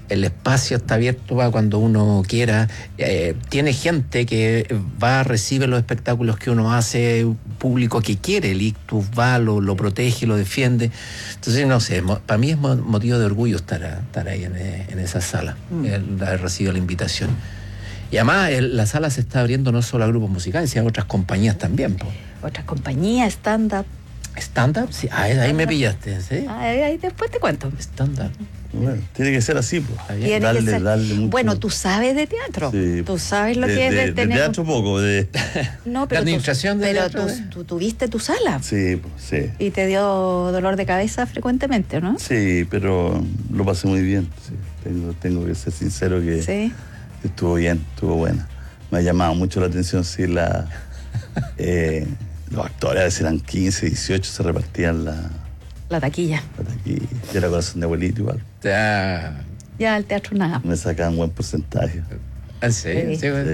el espacio está abierto para cuando uno quiera. Eh, tiene gente que va, recibe los espectáculos que uno hace, público que quiere, el ictus va, lo, lo protege, lo defiende. Entonces, no sé, mo, para mí es mo, motivo de orgullo estar, a, estar ahí en, en esa sala, mm. el, haber recibido la invitación. Y además el, la sala se está abriendo no solo a grupos musicales, sino a otras compañías también. Po. Otras compañías, stand-up. ¿Stand-up? Sí, ahí, ahí me pillaste, ¿sí? Ahí, ahí después te cuento. Stand-up. Bueno, tiene que ser así, pues. Tiene darle, que ser. Darle mucho. Bueno, tú sabes de teatro. Sí. Tú sabes lo de, que es de, de tener. De teatro poco, de. No, pero de administración tú, de pero teatro. Tú, ¿eh? tú tuviste tu sala. Sí, pues, sí. Y te dio dolor de cabeza frecuentemente, ¿no? Sí, pero lo pasé muy bien. Sí. Tengo, tengo que ser sincero que sí. estuvo bien, estuvo buena. Me ha llamado mucho la atención, sí, la. Eh, los actores a veces eran quince, dieciocho, se repartían la. La taquilla. La taquilla. Yo era corazón de abuelito igual. Ya. Ya el teatro nada. Me sacaban buen porcentaje. ¿Ah, sí? Sí, sí, bueno.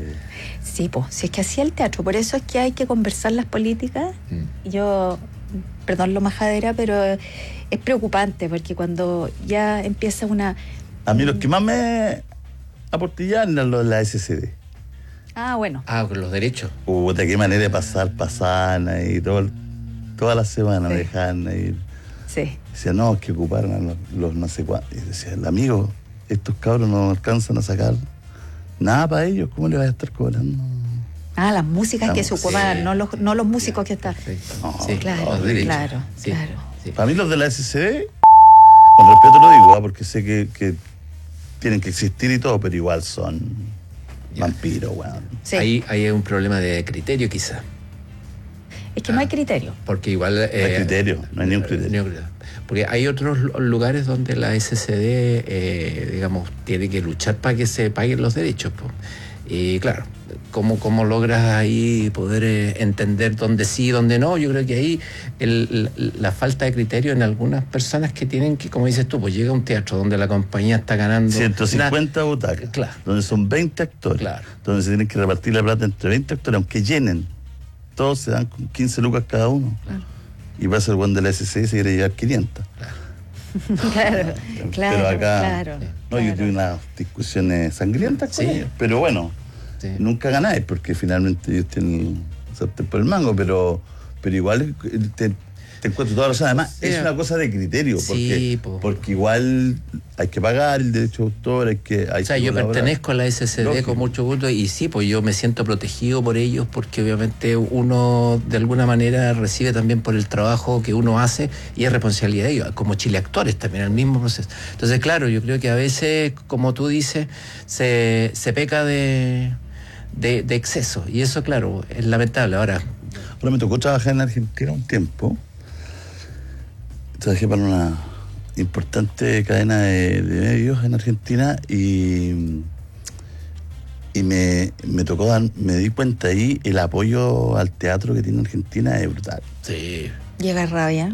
Sí, pues, si es que hacía el teatro. Por eso es que hay que conversar las políticas. Mm. Yo, perdón lo majadera, pero es preocupante porque cuando ya empieza una... A mí los que más me aportillaban eran los de la S C D. Ah, bueno. Ah, con los derechos. Puta, qué manera de pasar, pasaban ahí todo el, toda la semana sí. me dejaban ir. Sí. Decía, no, es que ocuparon a los, los no sé cuántos. Y decía, el amigo, estos cabros no alcanzan a sacar nada para ellos, ¿cómo le vas a estar cobrando? Ah, las músicas la que se ocupaban, sí. no, los, no los músicos sí, que están. No, sí, claro, no, claro, sí. claro. Sí. Para mí los de la S C D, con respeto lo digo, ¿eh? porque sé que, que tienen que existir y todo, pero igual son ya. vampiros, weón. Bueno. Sí. Ahí, ahí hay un problema de criterio quizá. Es que ah, no hay criterio. Porque igual... Eh, no hay criterio, no hay ni un criterio. Porque hay otros lugares donde la S C D, eh, digamos, tiene que luchar para que se paguen los derechos. Po. Y claro, ¿cómo, cómo logras ahí poder eh, entender dónde sí y dónde no? Yo creo que ahí el, la, la falta de criterio en algunas personas que tienen que, como dices tú, pues llega a un teatro donde la compañía está ganando... ciento cincuenta una... butacas, claro. donde son veinte actores, claro. donde se tienen que repartir la plata entre veinte actores, aunque llenen. Todos se dan con quince lucas cada uno. Claro. Y pasa el buen de la S C D se quiere llevar quinientas. Claro, claro, claro. Pero acá, claro, no, claro. yo tuve unas discusiones sangrientas con sí. ellos. Pero bueno, sí. nunca ganáis porque finalmente ellos tienen sartén por el mango, pero, pero igual te, te encuentro toda la razón. Además, sí. es una cosa de criterio, porque, sí, porque igual hay que pagar el derecho de autor, hay que... Hay o sea, que yo colaborar. pertenezco a la S C D Lógico. Con mucho gusto y sí, pues yo me siento protegido por ellos porque obviamente uno de alguna manera recibe también por el trabajo que uno hace y es responsabilidad de ellos, como Chile Actores también, el mismo proceso. Entonces, claro, yo creo que a veces, como tú dices, se, se peca de, de, de exceso y eso, claro, es lamentable. Ahora, Ahora me tocó trabajar en Argentina un tiempo. Trabajé para una importante cadena de, de medios en Argentina y, y me, me tocó dar, me di cuenta ahí el apoyo al teatro que tiene Argentina es brutal. Sí. Llega rabia.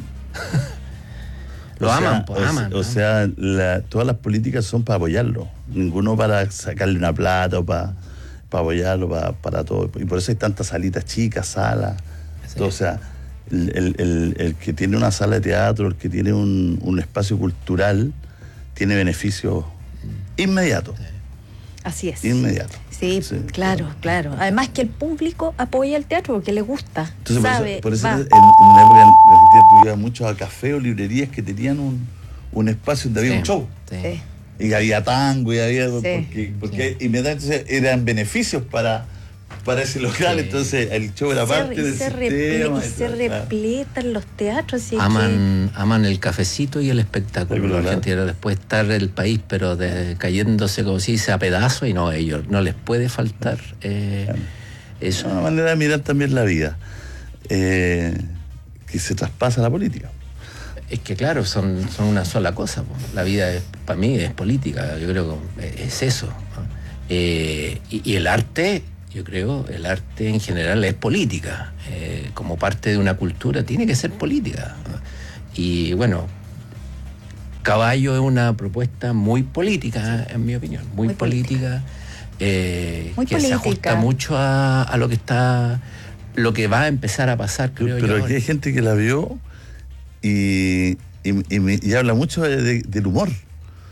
Lo o sea, aman, pues o, aman. O sea, la, todas las políticas son para apoyarlo. Ninguno para sacarle una plata o para, para apoyarlo, para, para todo. Y por eso hay tantas salitas chicas, salas. Sí. O sea, el, el, el, el que tiene una sala de teatro, el que tiene un, un espacio cultural, tiene beneficios mm. inmediatos. Así es. Inmediatos. Sí, sí, claro, claro. Además que el público apoya el teatro porque le gusta. Entonces, sabe, por eso, va. por eso en, en una época en Argentina tú ibas mucho a cafés o librerías que tenían un, un espacio donde sí, había un show. Sí. Y había tango y había... Sí. Porque, porque sí. inmediatamente eran beneficios para... para ese local, sí. Entonces el show era parte se, del se sistema. Repl- y se repletan los teatros. Así aman, que... aman el cafecito y el espectáculo. Claro. La Argentina después estar el país, pero de, cayéndose como si dice a pedazos y no, ellos no les puede faltar eh, claro. eso. Es una manera de mirar también la vida, eh, que se traspasa a la política. Es que claro, son, son una sola cosa. Po. La vida es, para mí es política, yo creo que es eso. ¿no? Eh, y, y el arte... Yo creo el arte en general es política, eh, como parte de una cultura tiene que ser política. Y bueno, Caballo es una propuesta muy política, en mi opinión, muy, muy política, eh, muy que política. se ajusta mucho a, a lo que está, lo que va a empezar a pasar, creo Pero yo. aquí hay gente que la vio y, y, y, me, y habla mucho de, de, del humor. O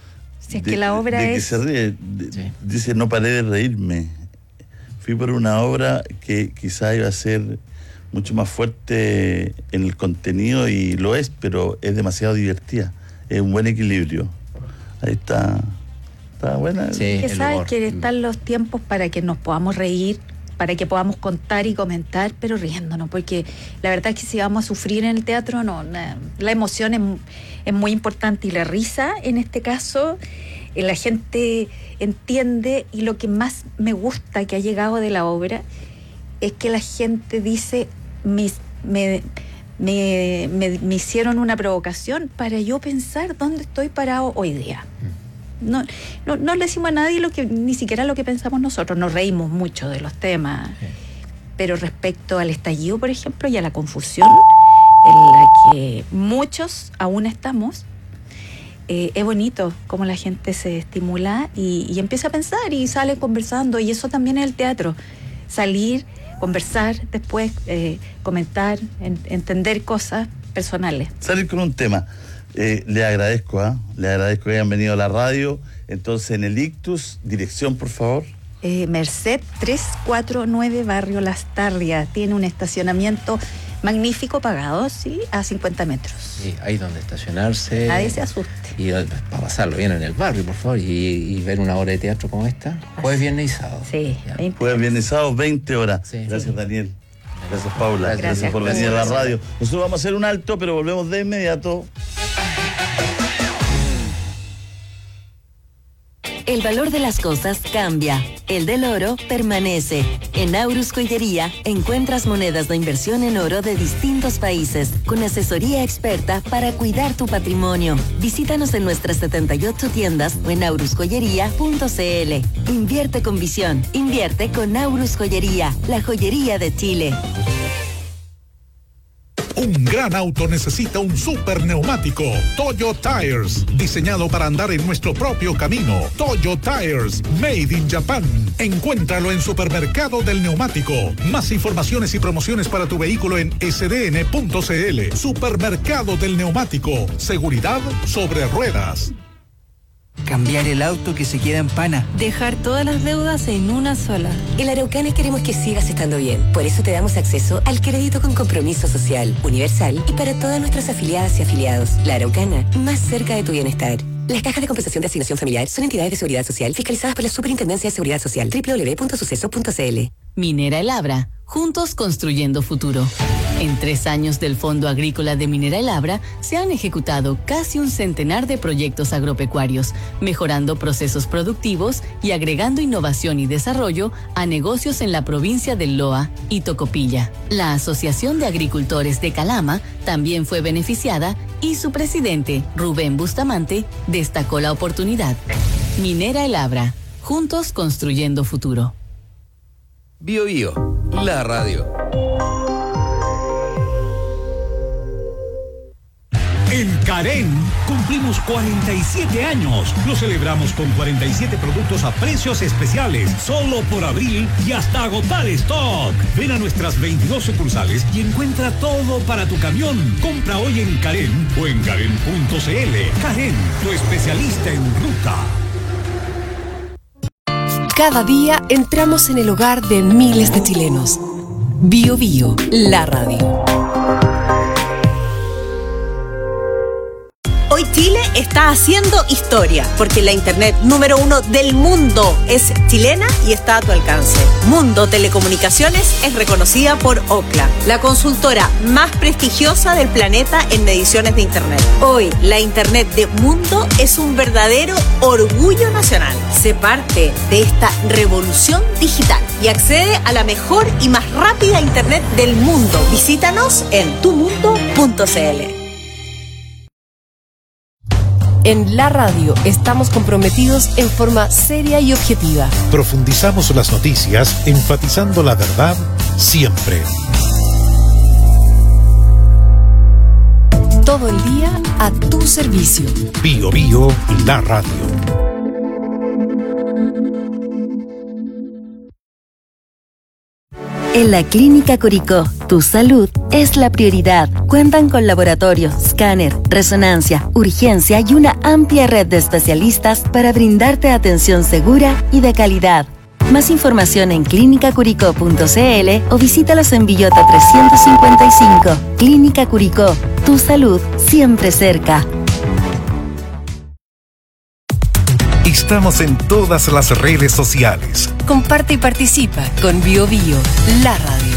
Si es de, que la obra de es... que se ríe. De, sí. Dice, no paré de reírme. Fui por una obra que quizá iba a ser mucho más fuerte en el contenido, y lo es, pero es demasiado divertida. Es un buen equilibrio. Ahí está. Está buena. Sí, que sabes que están los tiempos para que nos podamos reír, para que podamos contar y comentar, pero riéndonos, porque la verdad es que si vamos a sufrir en el teatro, no, la, la emoción es, es muy importante, y la risa, en este caso, eh, la gente entiende, y lo que más me gusta que ha llegado de la obra es que la gente dice, me, me, me, me, me hicieron una provocación para yo pensar dónde estoy parado hoy día. No, no, no le decimos a nadie lo que, ni siquiera lo que pensamos nosotros. Nos reímos mucho de los temas, sí. Pero respecto al estallido, por ejemplo, y a la confusión en la que muchos aún estamos, eh, es bonito cómo la gente se estimula y, y empieza a pensar y sale conversando, y eso también es el teatro, salir, conversar, después eh, comentar, en, entender cosas personales. Salir con un tema. Eh, le agradezco, ¿eh? le agradezco que hayan venido a la radio. Entonces, en el Ictus, dirección, por favor. Eh, Merced trescientos cuarenta y nueve, Barrio Las Tarrias. Tiene un estacionamiento magnífico, pagado, sí, a cincuenta metros. Sí, hay donde estacionarse. Nadie se asuste. Y para pasarlo bien en el barrio, por favor, y, y ver una obra de teatro como esta. Jueves, viernes y sábado. Sí, jueves, viernes y sábado, veinte horas. Sí. Gracias, Daniel. Gracias, Paula. Gracias, Gracias por venir a la radio. Nosotros vamos a hacer un alto, pero volvemos de inmediato. El valor de las cosas cambia. El del oro permanece. En Aurus Joyería encuentras monedas de inversión en oro de distintos países, con asesoría experta para cuidar tu patrimonio. Visítanos en nuestras setenta y ocho tiendas o en aurus joyería punto c l. Invierte con visión. Invierte con Aurus Joyería, la joyería de Chile. Un gran auto necesita un super neumático. Toyo Tires, diseñado para andar en nuestro propio camino. Toyo Tires, made in Japan. Encuéntralo en Supermercado del Neumático. Más informaciones y promociones para tu vehículo en s d n punto c l. Supermercado del Neumático. Seguridad sobre ruedas. Cambiar el auto que se queda en pana. Dejar todas las deudas en una sola. En La Araucana queremos que sigas estando bien. Por eso te damos acceso al crédito con compromiso social, universal y para todas nuestras afiliadas y afiliados. La Araucana, más cerca de tu bienestar. Las cajas de compensación de asignación familiar son entidades de seguridad social fiscalizadas por la Superintendencia de Seguridad Social. doble u doble u doble u punto suceso punto c l. Minera El Abra, juntos construyendo futuro. En tres años del Fondo Agrícola de Minera El Abra se han ejecutado casi un centenar de proyectos agropecuarios, mejorando procesos productivos y agregando innovación y desarrollo a negocios en la provincia del Loa y Tocopilla. La Asociación de Agricultores de Calama también fue beneficiada y su presidente, Rubén Bustamante, destacó la oportunidad. Minera El Abra, juntos construyendo futuro. Bio Bio, la radio. En Carén cumplimos cuarenta y siete años. Lo celebramos con cuarenta y siete productos a precios especiales, solo por abril y hasta agotar stock. Ven a nuestras veintidós sucursales y encuentra todo para tu camión. Compra hoy en Carén o en carén punto c l. Carén, tu especialista en ruta. Cada día entramos en el hogar de miles de chilenos. Bio Bio, la radio. Hoy Chile está haciendo historia, porque la internet número uno del mundo es chilena y está a tu alcance. Mundo Telecomunicaciones es reconocida por Ookla, la consultora más prestigiosa del planeta en mediciones de internet. Hoy, la internet de Mundo es un verdadero orgullo nacional. Sé parte de esta revolución digital y accede a la mejor y más rápida internet del mundo. Visítanos en tu mundo punto c l. En la radio estamos comprometidos en forma seria y objetiva. Profundizamos las noticias, enfatizando la verdad siempre. Todo el día a tu servicio. Bio Bio, la radio. En la Clínica Curicó, tu salud es la prioridad. Cuentan con laboratorio, escáner, resonancia, urgencia y una amplia red de especialistas para brindarte atención segura y de calidad. Más información en clínica curicó punto c l o visítalos en Villota trescientos cincuenta y cinco. Clínica Curicó, tu salud siempre cerca. Estamos en todas las redes sociales. Comparte y participa con Bio Bio, la radio.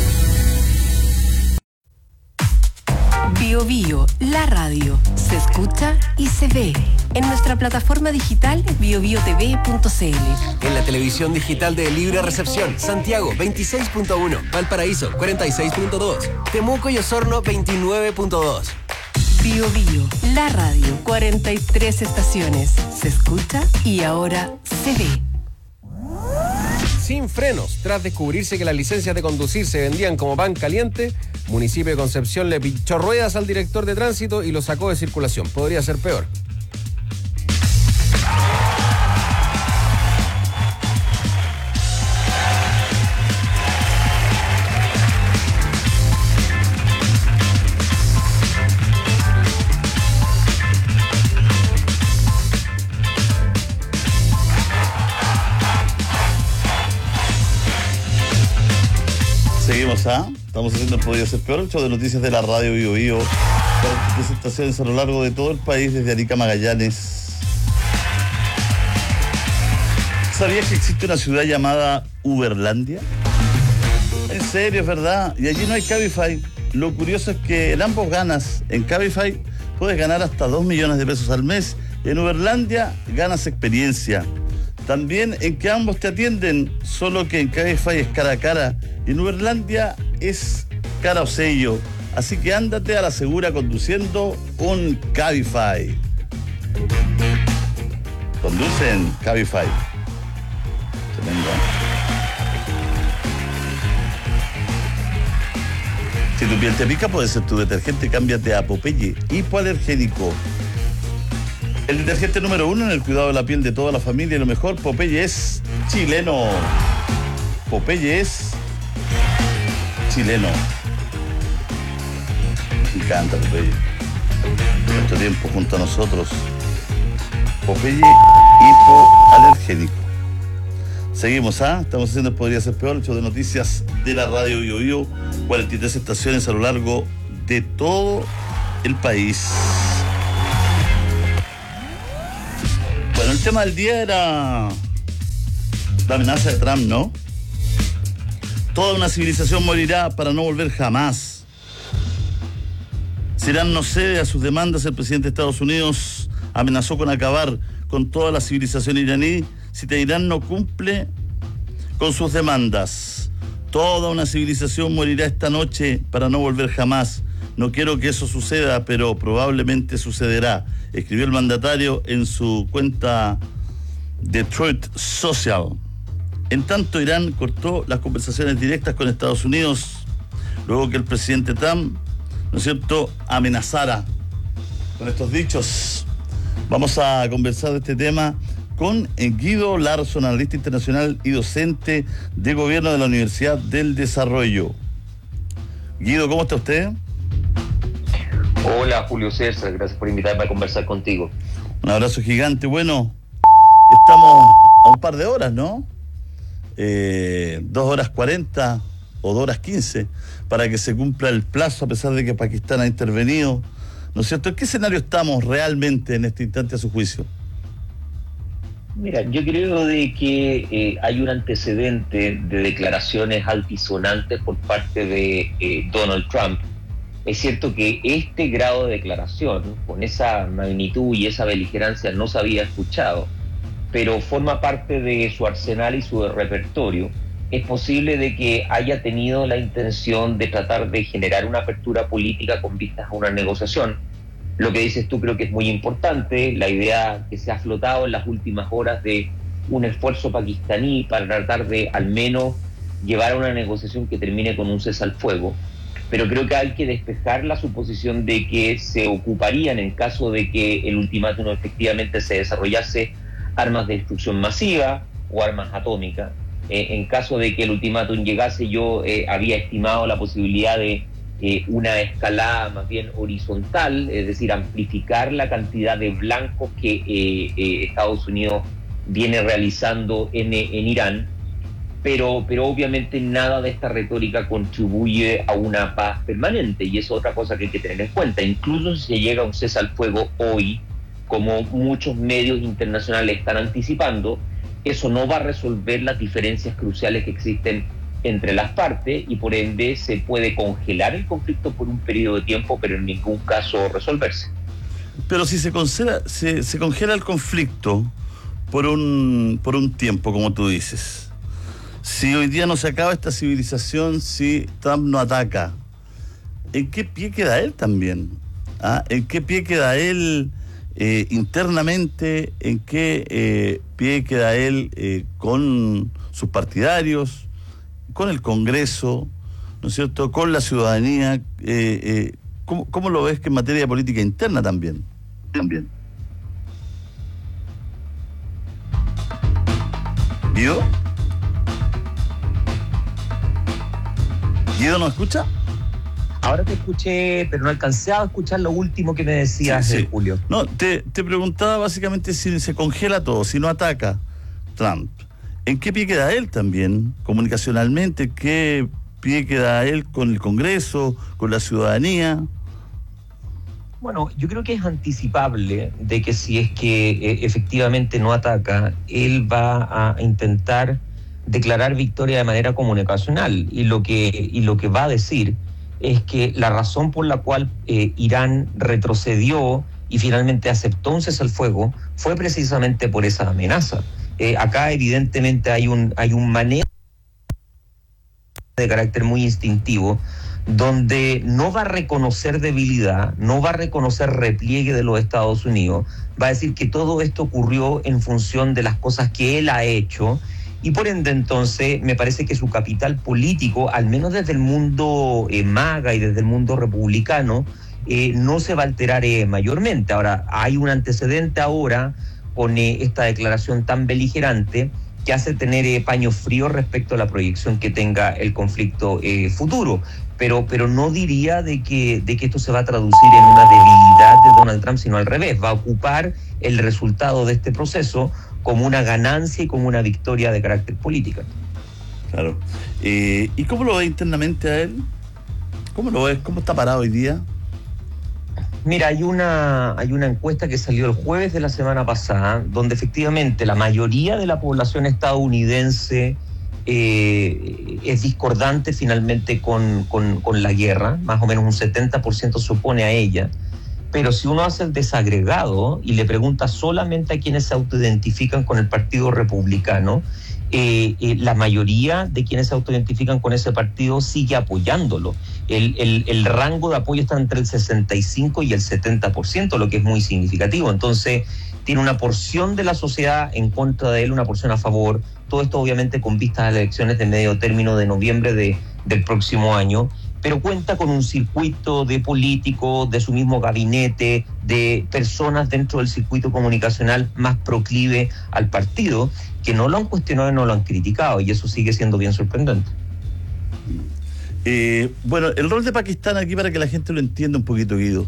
Bio Bio, la radio. Se escucha y se ve. En nuestra plataforma digital bio bio t v punto c l. En la televisión digital de Libre Recepción, Santiago veintiséis punto uno, Valparaíso cuarenta y seis punto dos, Temuco y Osorno veintinueve punto dos. Bio Bio, la radio, cuarenta y tres estaciones. Se escucha y ahora se ve. Sin frenos, tras descubrirse que las licencias de conducir se vendían como pan caliente, municipio de Concepción le pinchó ruedas al director de tránsito y lo sacó de circulación. Podría ser peor. Seguimos, ¿ah? ¿eh? Estamos haciendo el Podría Ser Peor, el show de noticias de la radio Bio Bio. Presentaciones a lo largo de todo el país, desde Arica a Magallanes. ¿Sabías que existe una ciudad llamada Uberlandia? En serio, es verdad. Y allí no hay Cabify. Lo curioso es que en ambos ganas. En Cabify puedes ganar hasta dos millones de pesos al mes. Y en Uberlandia ganas experiencia. También en que ambos te atienden, solo que en Cabify es cara a cara y en Uberlandia es cara o sello. Así que ándate a la segura conduciendo un Cabify. Conducen Cabify. Tremendo. Si tu piel te pica, puede ser tu detergente. Cámbiate a Popeye hipoalergénico. El detergente número uno en el cuidado de la piel de toda la familia y lo mejor, Popeye es chileno. Popeye es chileno. Me encanta Popeye. Tanto tiempo junto a nosotros. Popeye hipoalergénico. Seguimos, ¿ah? ¿eh? Estamos haciendo Podría Ser Peor, el show de noticias de la radio Bio Bio. cuarenta y tres estaciones a lo largo de todo el país. Bueno, el tema del día era la amenaza de Trump, ¿no? Toda una civilización morirá para no volver jamás. Si Irán no cede a sus demandas, el presidente de Estados Unidos amenazó con acabar con toda la civilización iraní si Teherán no cumple con sus demandas. Toda una civilización morirá esta noche para no volver jamás. No quiero que eso suceda, pero probablemente sucederá, escribió el mandatario en su cuenta de Truth Social. En tanto, Irán cortó las conversaciones directas con Estados Unidos luego que el presidente Trump, ¿no es cierto?, amenazara con estos dichos. Vamos a conversar de este tema con Guido Larsson, analista internacional y docente de gobierno de la Universidad del Desarrollo. Guido, ¿cómo está usted? Hola, Julio César, gracias por invitarme a conversar contigo. Un abrazo gigante. Bueno, estamos a un par de horas, ¿no? Eh, dos horas cuarenta o dos horas quince para que se cumpla el plazo, a pesar de que Pakistán ha intervenido, ¿no es cierto? ¿En qué escenario estamos realmente en este instante a su juicio? Mira, yo creo de que eh, hay un antecedente de declaraciones altisonantes por parte de eh, Donald Trump. Es cierto que este grado de declaración, con esa magnitud y esa beligerancia, no se había escuchado, pero forma parte de su arsenal y su repertorio. Es posible de que haya tenido la intención de tratar de generar una apertura política con vistas a una negociación. Lo que dices tú creo que es muy importante, la idea que se ha flotado en las últimas horas de un esfuerzo pakistaní para tratar de al menos llevar a una negociación que termine con un cese al fuego. Pero creo que hay que despejar la suposición de que se ocuparían, en caso de que el ultimátum efectivamente se desarrollase, armas de destrucción masiva o armas atómicas. Eh, en caso de que el ultimátum llegase, yo eh, había estimado la posibilidad de eh, una escalada más bien horizontal, es decir, amplificar la cantidad de blancos que eh, eh, Estados Unidos viene realizando en, en Irán, pero, pero obviamente nada de esta retórica contribuye a una paz permanente, y eso es otra cosa que hay que tener en cuenta. Incluso si se llega a un cese al fuego hoy, como muchos medios internacionales están anticipando, eso no va a resolver las diferencias cruciales que existen entre las partes, y por ende se puede congelar el conflicto por un periodo de tiempo, pero en ningún caso resolverse. Pero si se congela, se, se congela el conflicto por un, por un tiempo, como tú dices, si hoy día no se acaba esta civilización, si Trump no ataca, ¿en qué pie queda él también? ¿Ah? ¿En qué pie queda él eh, internamente? ¿En qué eh, pie queda él eh, con sus partidarios, con el Congreso, ¿no es cierto?, con la ciudadanía? Eh, eh, ¿cómo, ¿Cómo lo ves que en materia de política interna también? También. ¿Guido? ¿Guido nos escucha? Ahora te escuché, pero no alcancé a escuchar lo último que me decías, sí, sí. Julio. No, te, te preguntaba básicamente si se congela todo, si no ataca Trump, ¿en qué pie queda él también comunicacionalmente? ¿Qué pie queda él con el Congreso, con la ciudadanía? Bueno, yo creo que es anticipable de que si es que eh, efectivamente no ataca, él va a intentar declarar victoria de manera comunicacional, y lo que, y lo que va a decir es que la razón por la cual eh, Irán retrocedió y finalmente aceptó un cese al fuego fue precisamente por esa amenaza. Eh, acá evidentemente hay un, hay un manejo de carácter muy instintivo, donde no va a reconocer debilidad, no va a reconocer repliegue de los Estados Unidos, va a decir que todo esto ocurrió en función de las cosas que él ha hecho, y por ende entonces me parece que su capital político, al menos desde el mundo eh, MAGA y desde el mundo republicano, eh, no se va a alterar eh, mayormente. Ahora, hay un antecedente ahora con eh, esta declaración tan beligerante que hace tener eh, paños fríos respecto a la proyección que tenga el conflicto eh, futuro. Pero, pero no diría de que, de que esto se va a traducir en una debilidad de Donald Trump, sino al revés, va a ocupar el resultado de este proceso como una ganancia y como una victoria de carácter político. Claro. Eh, ¿Y cómo lo ves internamente a él? ¿Cómo lo ves? ¿Cómo está parado hoy día? Mira, hay una, hay una encuesta que salió el jueves de la semana pasada, donde efectivamente la mayoría de la población estadounidense eh, es discordante finalmente con, con, con la guerra, más o menos un setenta por ciento se opone a ella. Pero si uno hace el desagregado y le pregunta solamente a quienes se autoidentifican con el Partido Republicano, eh, eh, la mayoría de quienes se autoidentifican con ese partido sigue apoyándolo. El, el, el rango de apoyo está entre el sesenta y cinco y el setenta por ciento, lo que es muy significativo. Entonces, tiene una porción de la sociedad en contra de él, una porción a favor. Todo esto obviamente con vistas a las elecciones de medio término de noviembre de, del próximo año. Pero cuenta con un circuito de políticos, de su mismo gabinete, de personas dentro del circuito comunicacional más proclive al partido, que no lo han cuestionado y no lo han criticado, y eso sigue siendo bien sorprendente. Eh, bueno, el rol de Pakistán aquí, para que la gente lo entienda un poquito, Guido.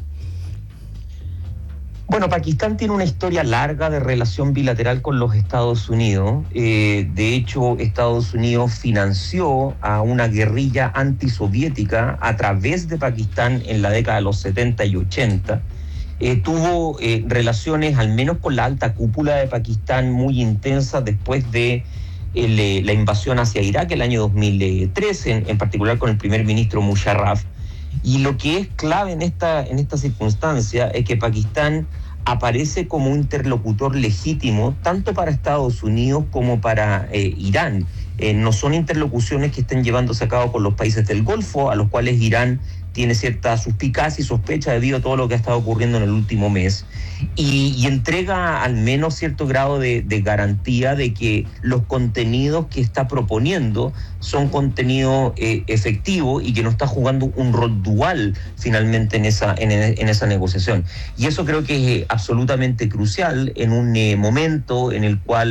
Bueno, Pakistán tiene una historia larga de relación bilateral con los Estados Unidos. Eh, de hecho, Estados Unidos financió a una guerrilla antisoviética a través de Pakistán en la década de los setenta y ochenta. Eh, tuvo eh, relaciones, al menos con la alta cúpula de Pakistán, muy intensas después de el, eh, la invasión hacia Irak el año dos mil trece, en, en particular con el primer ministro Musharraf. Y lo que es clave en esta, en esta circunstancia es que Pakistán aparece como un interlocutor legítimo tanto para Estados Unidos como para eh, Irán. Eh, no son interlocuciones que estén llevándose a cabo con los países del Golfo, a los cuales Irán tiene cierta suspicacia y sospecha debido a todo lo que ha estado ocurriendo en el último mes, y, y entrega al menos cierto grado de, de garantía de que los contenidos que está proponiendo son contenidos eh, efectivos y que no está jugando un rol dual finalmente en esa, en, en esa negociación. Y eso creo que es absolutamente crucial en un eh, momento en el cual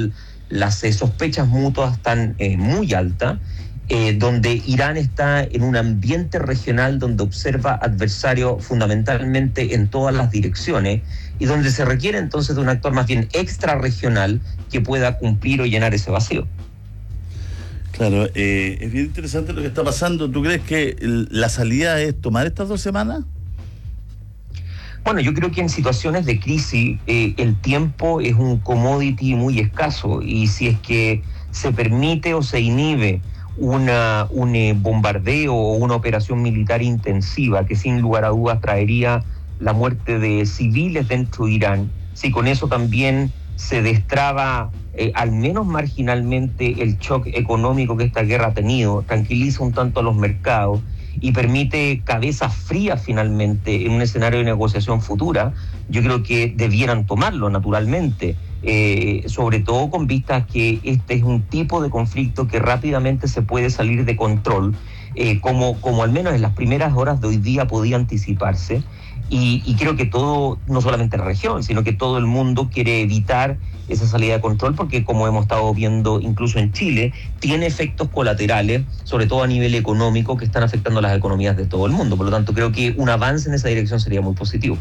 las eh, sospechas mutuas están eh, muy altas, eh, donde Irán está en un ambiente regional donde observa adversarios fundamentalmente en todas las direcciones y donde se requiere entonces de un actor más bien extrarregional que pueda cumplir o llenar ese vacío. Claro, eh, es bien interesante lo que está pasando. ¿Tú crees que la salida es tomar estas dos semanas? Bueno, yo creo que en situaciones de crisis eh, el tiempo es un commodity muy escaso y si es que se permite o se inhibe una, un eh, bombardeo o una operación militar intensiva que sin lugar a dudas traería la muerte de civiles dentro de Irán, si con eso también se destraba eh, al menos marginalmente el shock económico que esta guerra ha tenido, tranquiliza un tanto a los mercados y permite cabezas frías finalmente en un escenario de negociación futura, yo creo que debieran tomarlo naturalmente, eh, sobre todo con vistas que este es un tipo de conflicto que rápidamente se puede salir de control, eh, como, como al menos en las primeras horas de hoy día podía anticiparse. Y, y creo que todo, no solamente la región, sino que todo el mundo quiere evitar esa salida de control porque, como hemos estado viendo incluso en Chile, tiene efectos colaterales, sobre todo a nivel económico, que están afectando a las economías de todo el mundo. Por lo tanto, creo que un avance en esa dirección sería muy positivo.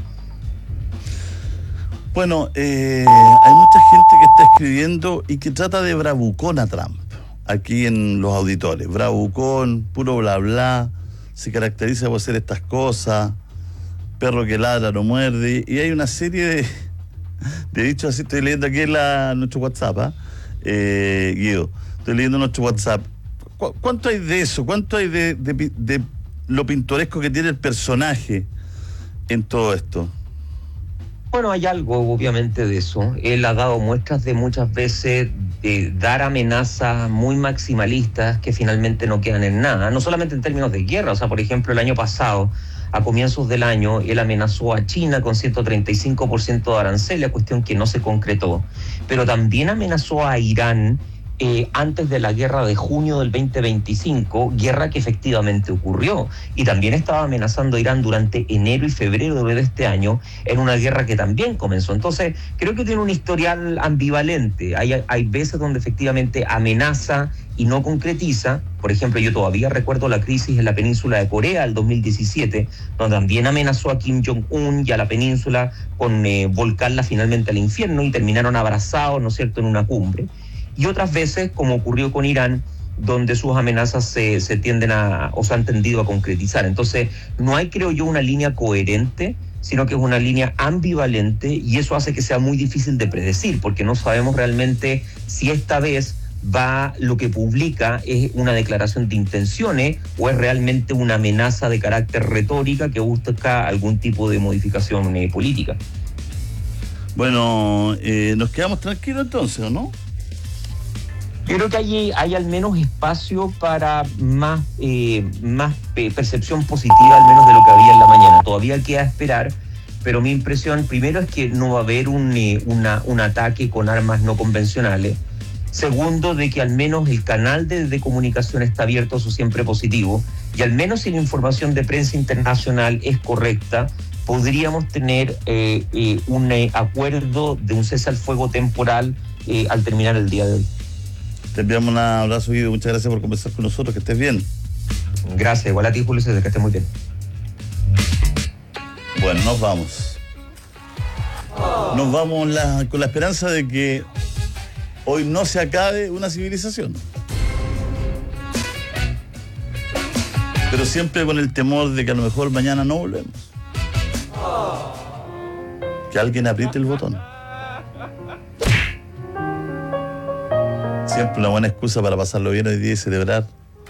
Bueno, eh, hay mucha gente que está escribiendo y que trata de bravucón a Trump, aquí en los auditores. Bravucón, puro bla bla, se caracteriza por hacer estas cosas, perro que ladra no muerde, y hay una serie de, de dichos así. Estoy leyendo aquí en la, nuestro WhatsApp, ¿eh? Eh, Guido, estoy leyendo nuestro WhatsApp. ¿Cu- ¿Cuánto hay de eso? ¿Cuánto hay de, de, de lo pintoresco que tiene el personaje en todo esto? Bueno, hay algo obviamente de eso. Él ha dado muestras de muchas veces de dar amenazas muy maximalistas que finalmente no quedan en nada, no solamente en términos de guerra. O sea, por ejemplo, el año pasado, a comienzos del año, él amenazó a China con ciento treinta y cinco por ciento de aranceles, cuestión que no se concretó, pero también amenazó a Irán eh, antes de la guerra de junio del veinte veinticinco, guerra que efectivamente ocurrió, y también estaba amenazando a Irán durante enero y febrero de este año en una guerra que también comenzó. Entonces, creo que tiene un historial ambivalente. Hay, hay veces donde efectivamente amenaza y no concretiza. Por ejemplo, yo todavía recuerdo la crisis en la península de Corea del dos mil diecisiete, donde también amenazó a Kim Jong-un y a la península con eh, volcarla finalmente al infierno y terminaron abrazados, ¿no es cierto?, en una cumbre. Y otras veces, como ocurrió con Irán, donde sus amenazas se, se tienden a, o se han tendido a concretizar. Entonces, no hay, creo yo, una línea coherente, sino que es una línea ambivalente, y eso hace que sea muy difícil de predecir, porque no sabemos realmente si esta vez va, lo que publica es una declaración de intenciones o es realmente una amenaza de carácter retórica que busca algún tipo de modificación eh, política. Bueno, eh, nos quedamos tranquilos entonces, ¿o no? Yo creo que hay, hay al menos espacio para más, eh, más eh, percepción positiva, al menos de lo que había en la mañana. Todavía queda esperar, pero mi impresión primero es que no va a haber un, eh, una, un ataque con armas no convencionales. Segundo, de que al menos el canal de, de comunicación está abierto, eso siempre positivo. Y al menos si la información de prensa internacional es correcta, podríamos tener eh, eh, un eh, acuerdo de un cese al fuego temporal eh, al terminar el día de hoy. Te enviamos un abrazo, Guido. Muchas gracias por conversar con nosotros. Que estés bien. Gracias. Igual a ti, Julio, que estés muy bien. Bueno, nos vamos. Nos vamos la, con la esperanza de que hoy no se acabe una civilización. Pero siempre con el temor de que a lo mejor mañana no volvemos. Que alguien apriete el botón. Siempre una buena excusa para pasarlo bien hoy día y celebrar.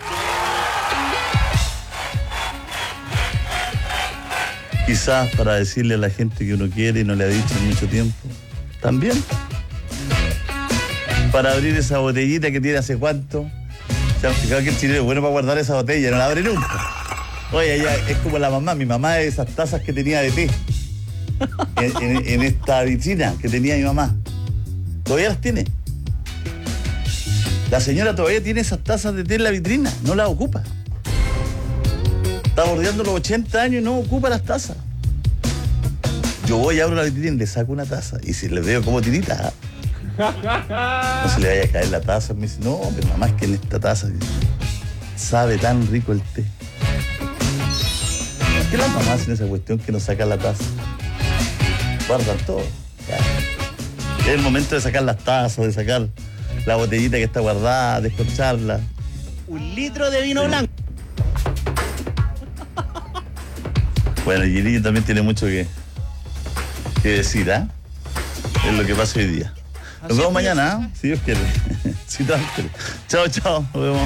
Quizás para decirle a la gente que uno quiere y no le ha dicho en mucho tiempo. También. Para abrir esa botellita que tiene hace cuánto. Se han fijado que el chileno es bueno para guardar esa botella, no la abre nunca. Oye, ella es como la mamá. Mi mamá es esas tazas que tenía de té. En, en, en esta vitrina que tenía mi mamá. Todavía las tiene. La señora todavía tiene esas tazas de té en la vitrina, no las ocupa. Está bordeando los ochenta años y no ocupa las tazas. Yo voy, abro la vitrina y le saco una taza. Y si le veo como tirita, No se le vaya a caer la taza. Me dice, no, pero mamá, es que en esta taza sabe tan rico el té. ¿Qué las mamás hacen esa cuestión que no sacan la taza? Guardan todo. Ya. Es el momento de sacar las tazas, de sacar la botellita que está guardada, de escorcharla. Un litro de vino sí. blanco. Bueno, Gilillo también tiene mucho que, que decir, ¿ah? ¿eh? Es lo que pasa hoy día. Nos vemos mañana, ¿eh? Si Dios quiere. Si Dios quiere. Chao, chao. Nos vemos.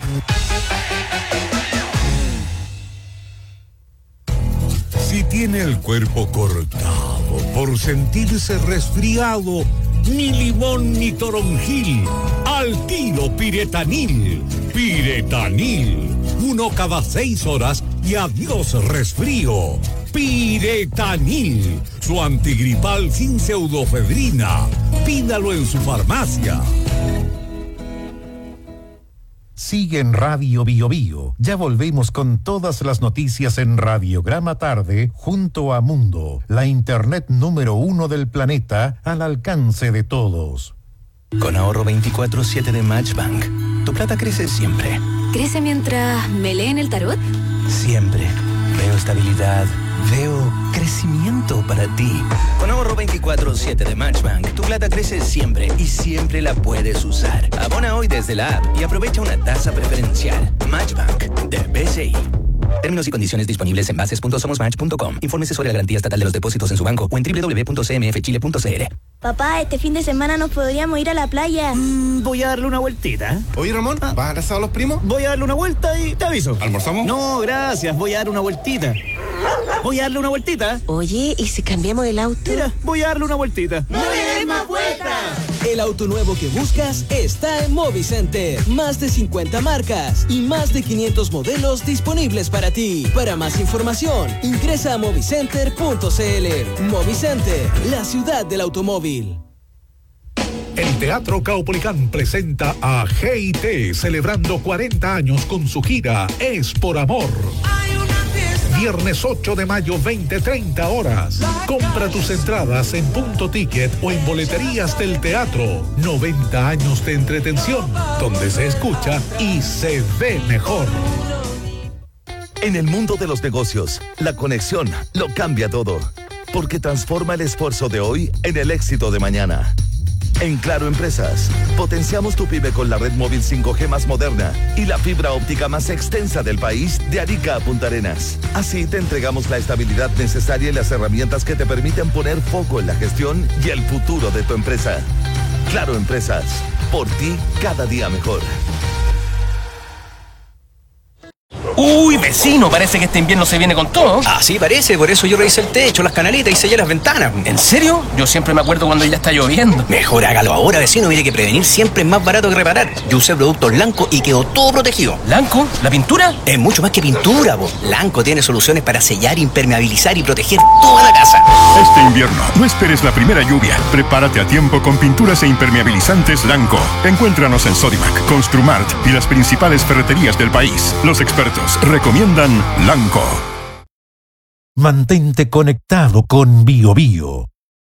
Si tiene el cuerpo cortado por sentirse resfriado, ni limón ni toronjil, al tiro Piretanil. Piretanil, uno cada seis horas y adiós resfrío. Piretanil, su antigripal sin pseudofedrina. Pídalo en su farmacia. Sigue en Radio Bio Bio. Ya volvemos con todas las noticias en Radiograma Tarde junto a Mundo, la internet número uno del planeta al alcance de todos. Con ahorro veinticuatro siete de Matchbank, tu plata crece siempre. ¿Crece mientras me leen el tarot? Siempre. Veo estabilidad. Veo crecimiento para ti. Con ahorro veinticuatro siete de Matchbank, tu plata crece siempre y siempre la puedes usar. Abona hoy desde la app y aprovecha una tasa preferencial. Matchbank de B C I. Términos y condiciones disponibles en bases punto somos match punto com. Infórmese sobre la garantía estatal de los depósitos en su banco o en doble u doble u doble u punto c m f chile punto c l. Papá, este fin de semana nos podríamos ir a la playa. Mm, voy a darle una vueltita. Oye, Ramón, ¿vas a casar a los primos? Voy a darle una vuelta y te aviso. ¿Almorzamos? No, gracias. Voy a darle una vueltita. Voy a darle una vueltita. Oye, ¿y si cambiamos el auto? Mira, voy a darle una vueltita. ¡No le des más vueltas! El auto nuevo que buscas está en Movicenter. Más de cincuenta marcas y más de quinientos modelos disponibles para ti. Para más información, ingresa a movicenter punto c l. Movicenter, la ciudad del automóvil. El Teatro Caupolicán presenta a G I T celebrando cuarenta años con su gira Es por Amor. Viernes ocho de mayo, veinte treinta horas. Compra tus entradas en Punto Ticket o en boleterías del teatro. noventa años de entretención, donde se escucha y se ve mejor. En el mundo de los negocios, la conexión lo cambia todo, porque transforma el esfuerzo de hoy en el éxito de mañana. En Claro Empresas, potenciamos tu pyme con la red móvil cinco G más moderna y la fibra óptica más extensa del país de Arica a Punta Arenas. Así te entregamos la estabilidad necesaria y las herramientas que te permiten poner foco en la gestión y el futuro de tu empresa. Claro Empresas, por ti cada día mejor. Uy, vecino, parece que este invierno se viene con todo. Así parece, por eso yo revisé el techo, las canaletas y sellé las ventanas. ¿En serio? Yo siempre me acuerdo cuando ya está lloviendo. Mejor hágalo ahora, vecino, mire que prevenir siempre es más barato que reparar. Yo usé productos Lanco y quedó todo protegido. ¿Lanco? ¿La pintura? Es mucho más que pintura, vos. Lanco tiene soluciones para sellar, impermeabilizar y proteger toda la casa. Este invierno, no esperes la primera lluvia. Prepárate a tiempo con pinturas e impermeabilizantes Lanco. Encuéntranos en Sodimac, Construmart y las principales ferreterías del país. Los expertos recomiendan Lanco. Mantente conectado con Bio Bio.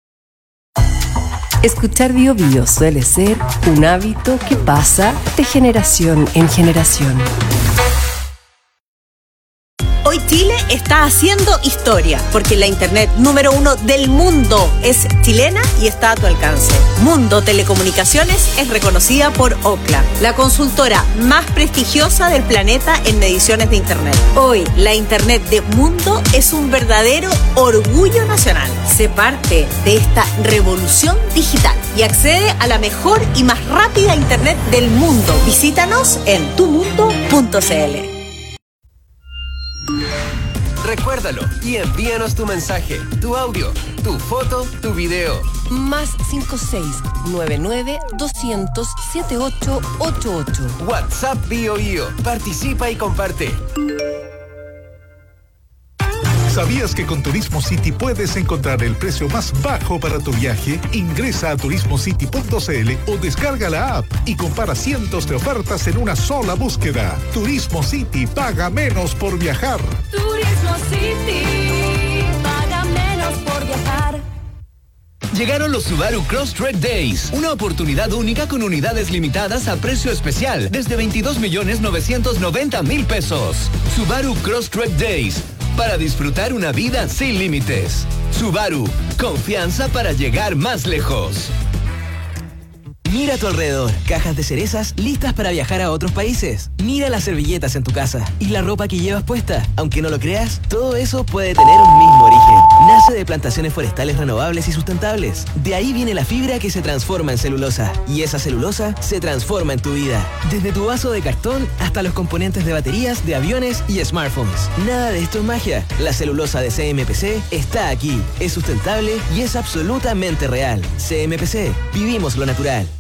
Escuchar Bio Bio suele ser un hábito que pasa de generación en generación. Hoy Chile está haciendo historia, porque la internet número uno del mundo es chilena y está a tu alcance. Mundo Telecomunicaciones es reconocida por Ookla, la consultora más prestigiosa del planeta en mediciones de internet. Hoy, la internet de Mundo es un verdadero orgullo nacional. Sé parte de esta revolución digital y accede a la mejor y más rápida internet del mundo. Visítanos en tu mundo punto c l. Recuérdalo y envíanos tu mensaje, tu audio, tu foto, tu video. Más cinco seis nueve nueve dos cero cero siete ocho ocho ocho. WhatsApp Bio Bio. Participa y comparte. ¿Sabías que con Turismo City puedes encontrar el precio más bajo para tu viaje? Ingresa a turismo city punto c l o descarga la app y compara cientos de ofertas en una sola búsqueda. Turismo City, paga menos por viajar. Turismo City, paga menos por viajar. Llegaron los Subaru Crosstrek Days, una oportunidad única con unidades limitadas a precio especial desde veintidós millones novecientos noventa mil pesos. Subaru Crosstrek Days, para disfrutar una vida sin límites. Subaru, confianza para llegar más lejos. Mira a tu alrededor, cajas de cerezas listas para viajar a otros países. Mira las servilletas en tu casa y la ropa que llevas puesta. Aunque no lo creas, todo eso puede tener un mismo origen. Nace de plantaciones forestales renovables y sustentables. De ahí viene la fibra que se transforma en celulosa. Y esa celulosa se transforma en tu vida. Desde tu vaso de cartón hasta los componentes de baterías, de aviones y smartphones. Nada de esto es magia. La celulosa de C M P C está aquí. Es sustentable y es absolutamente real. C M P C. Vivimos lo natural.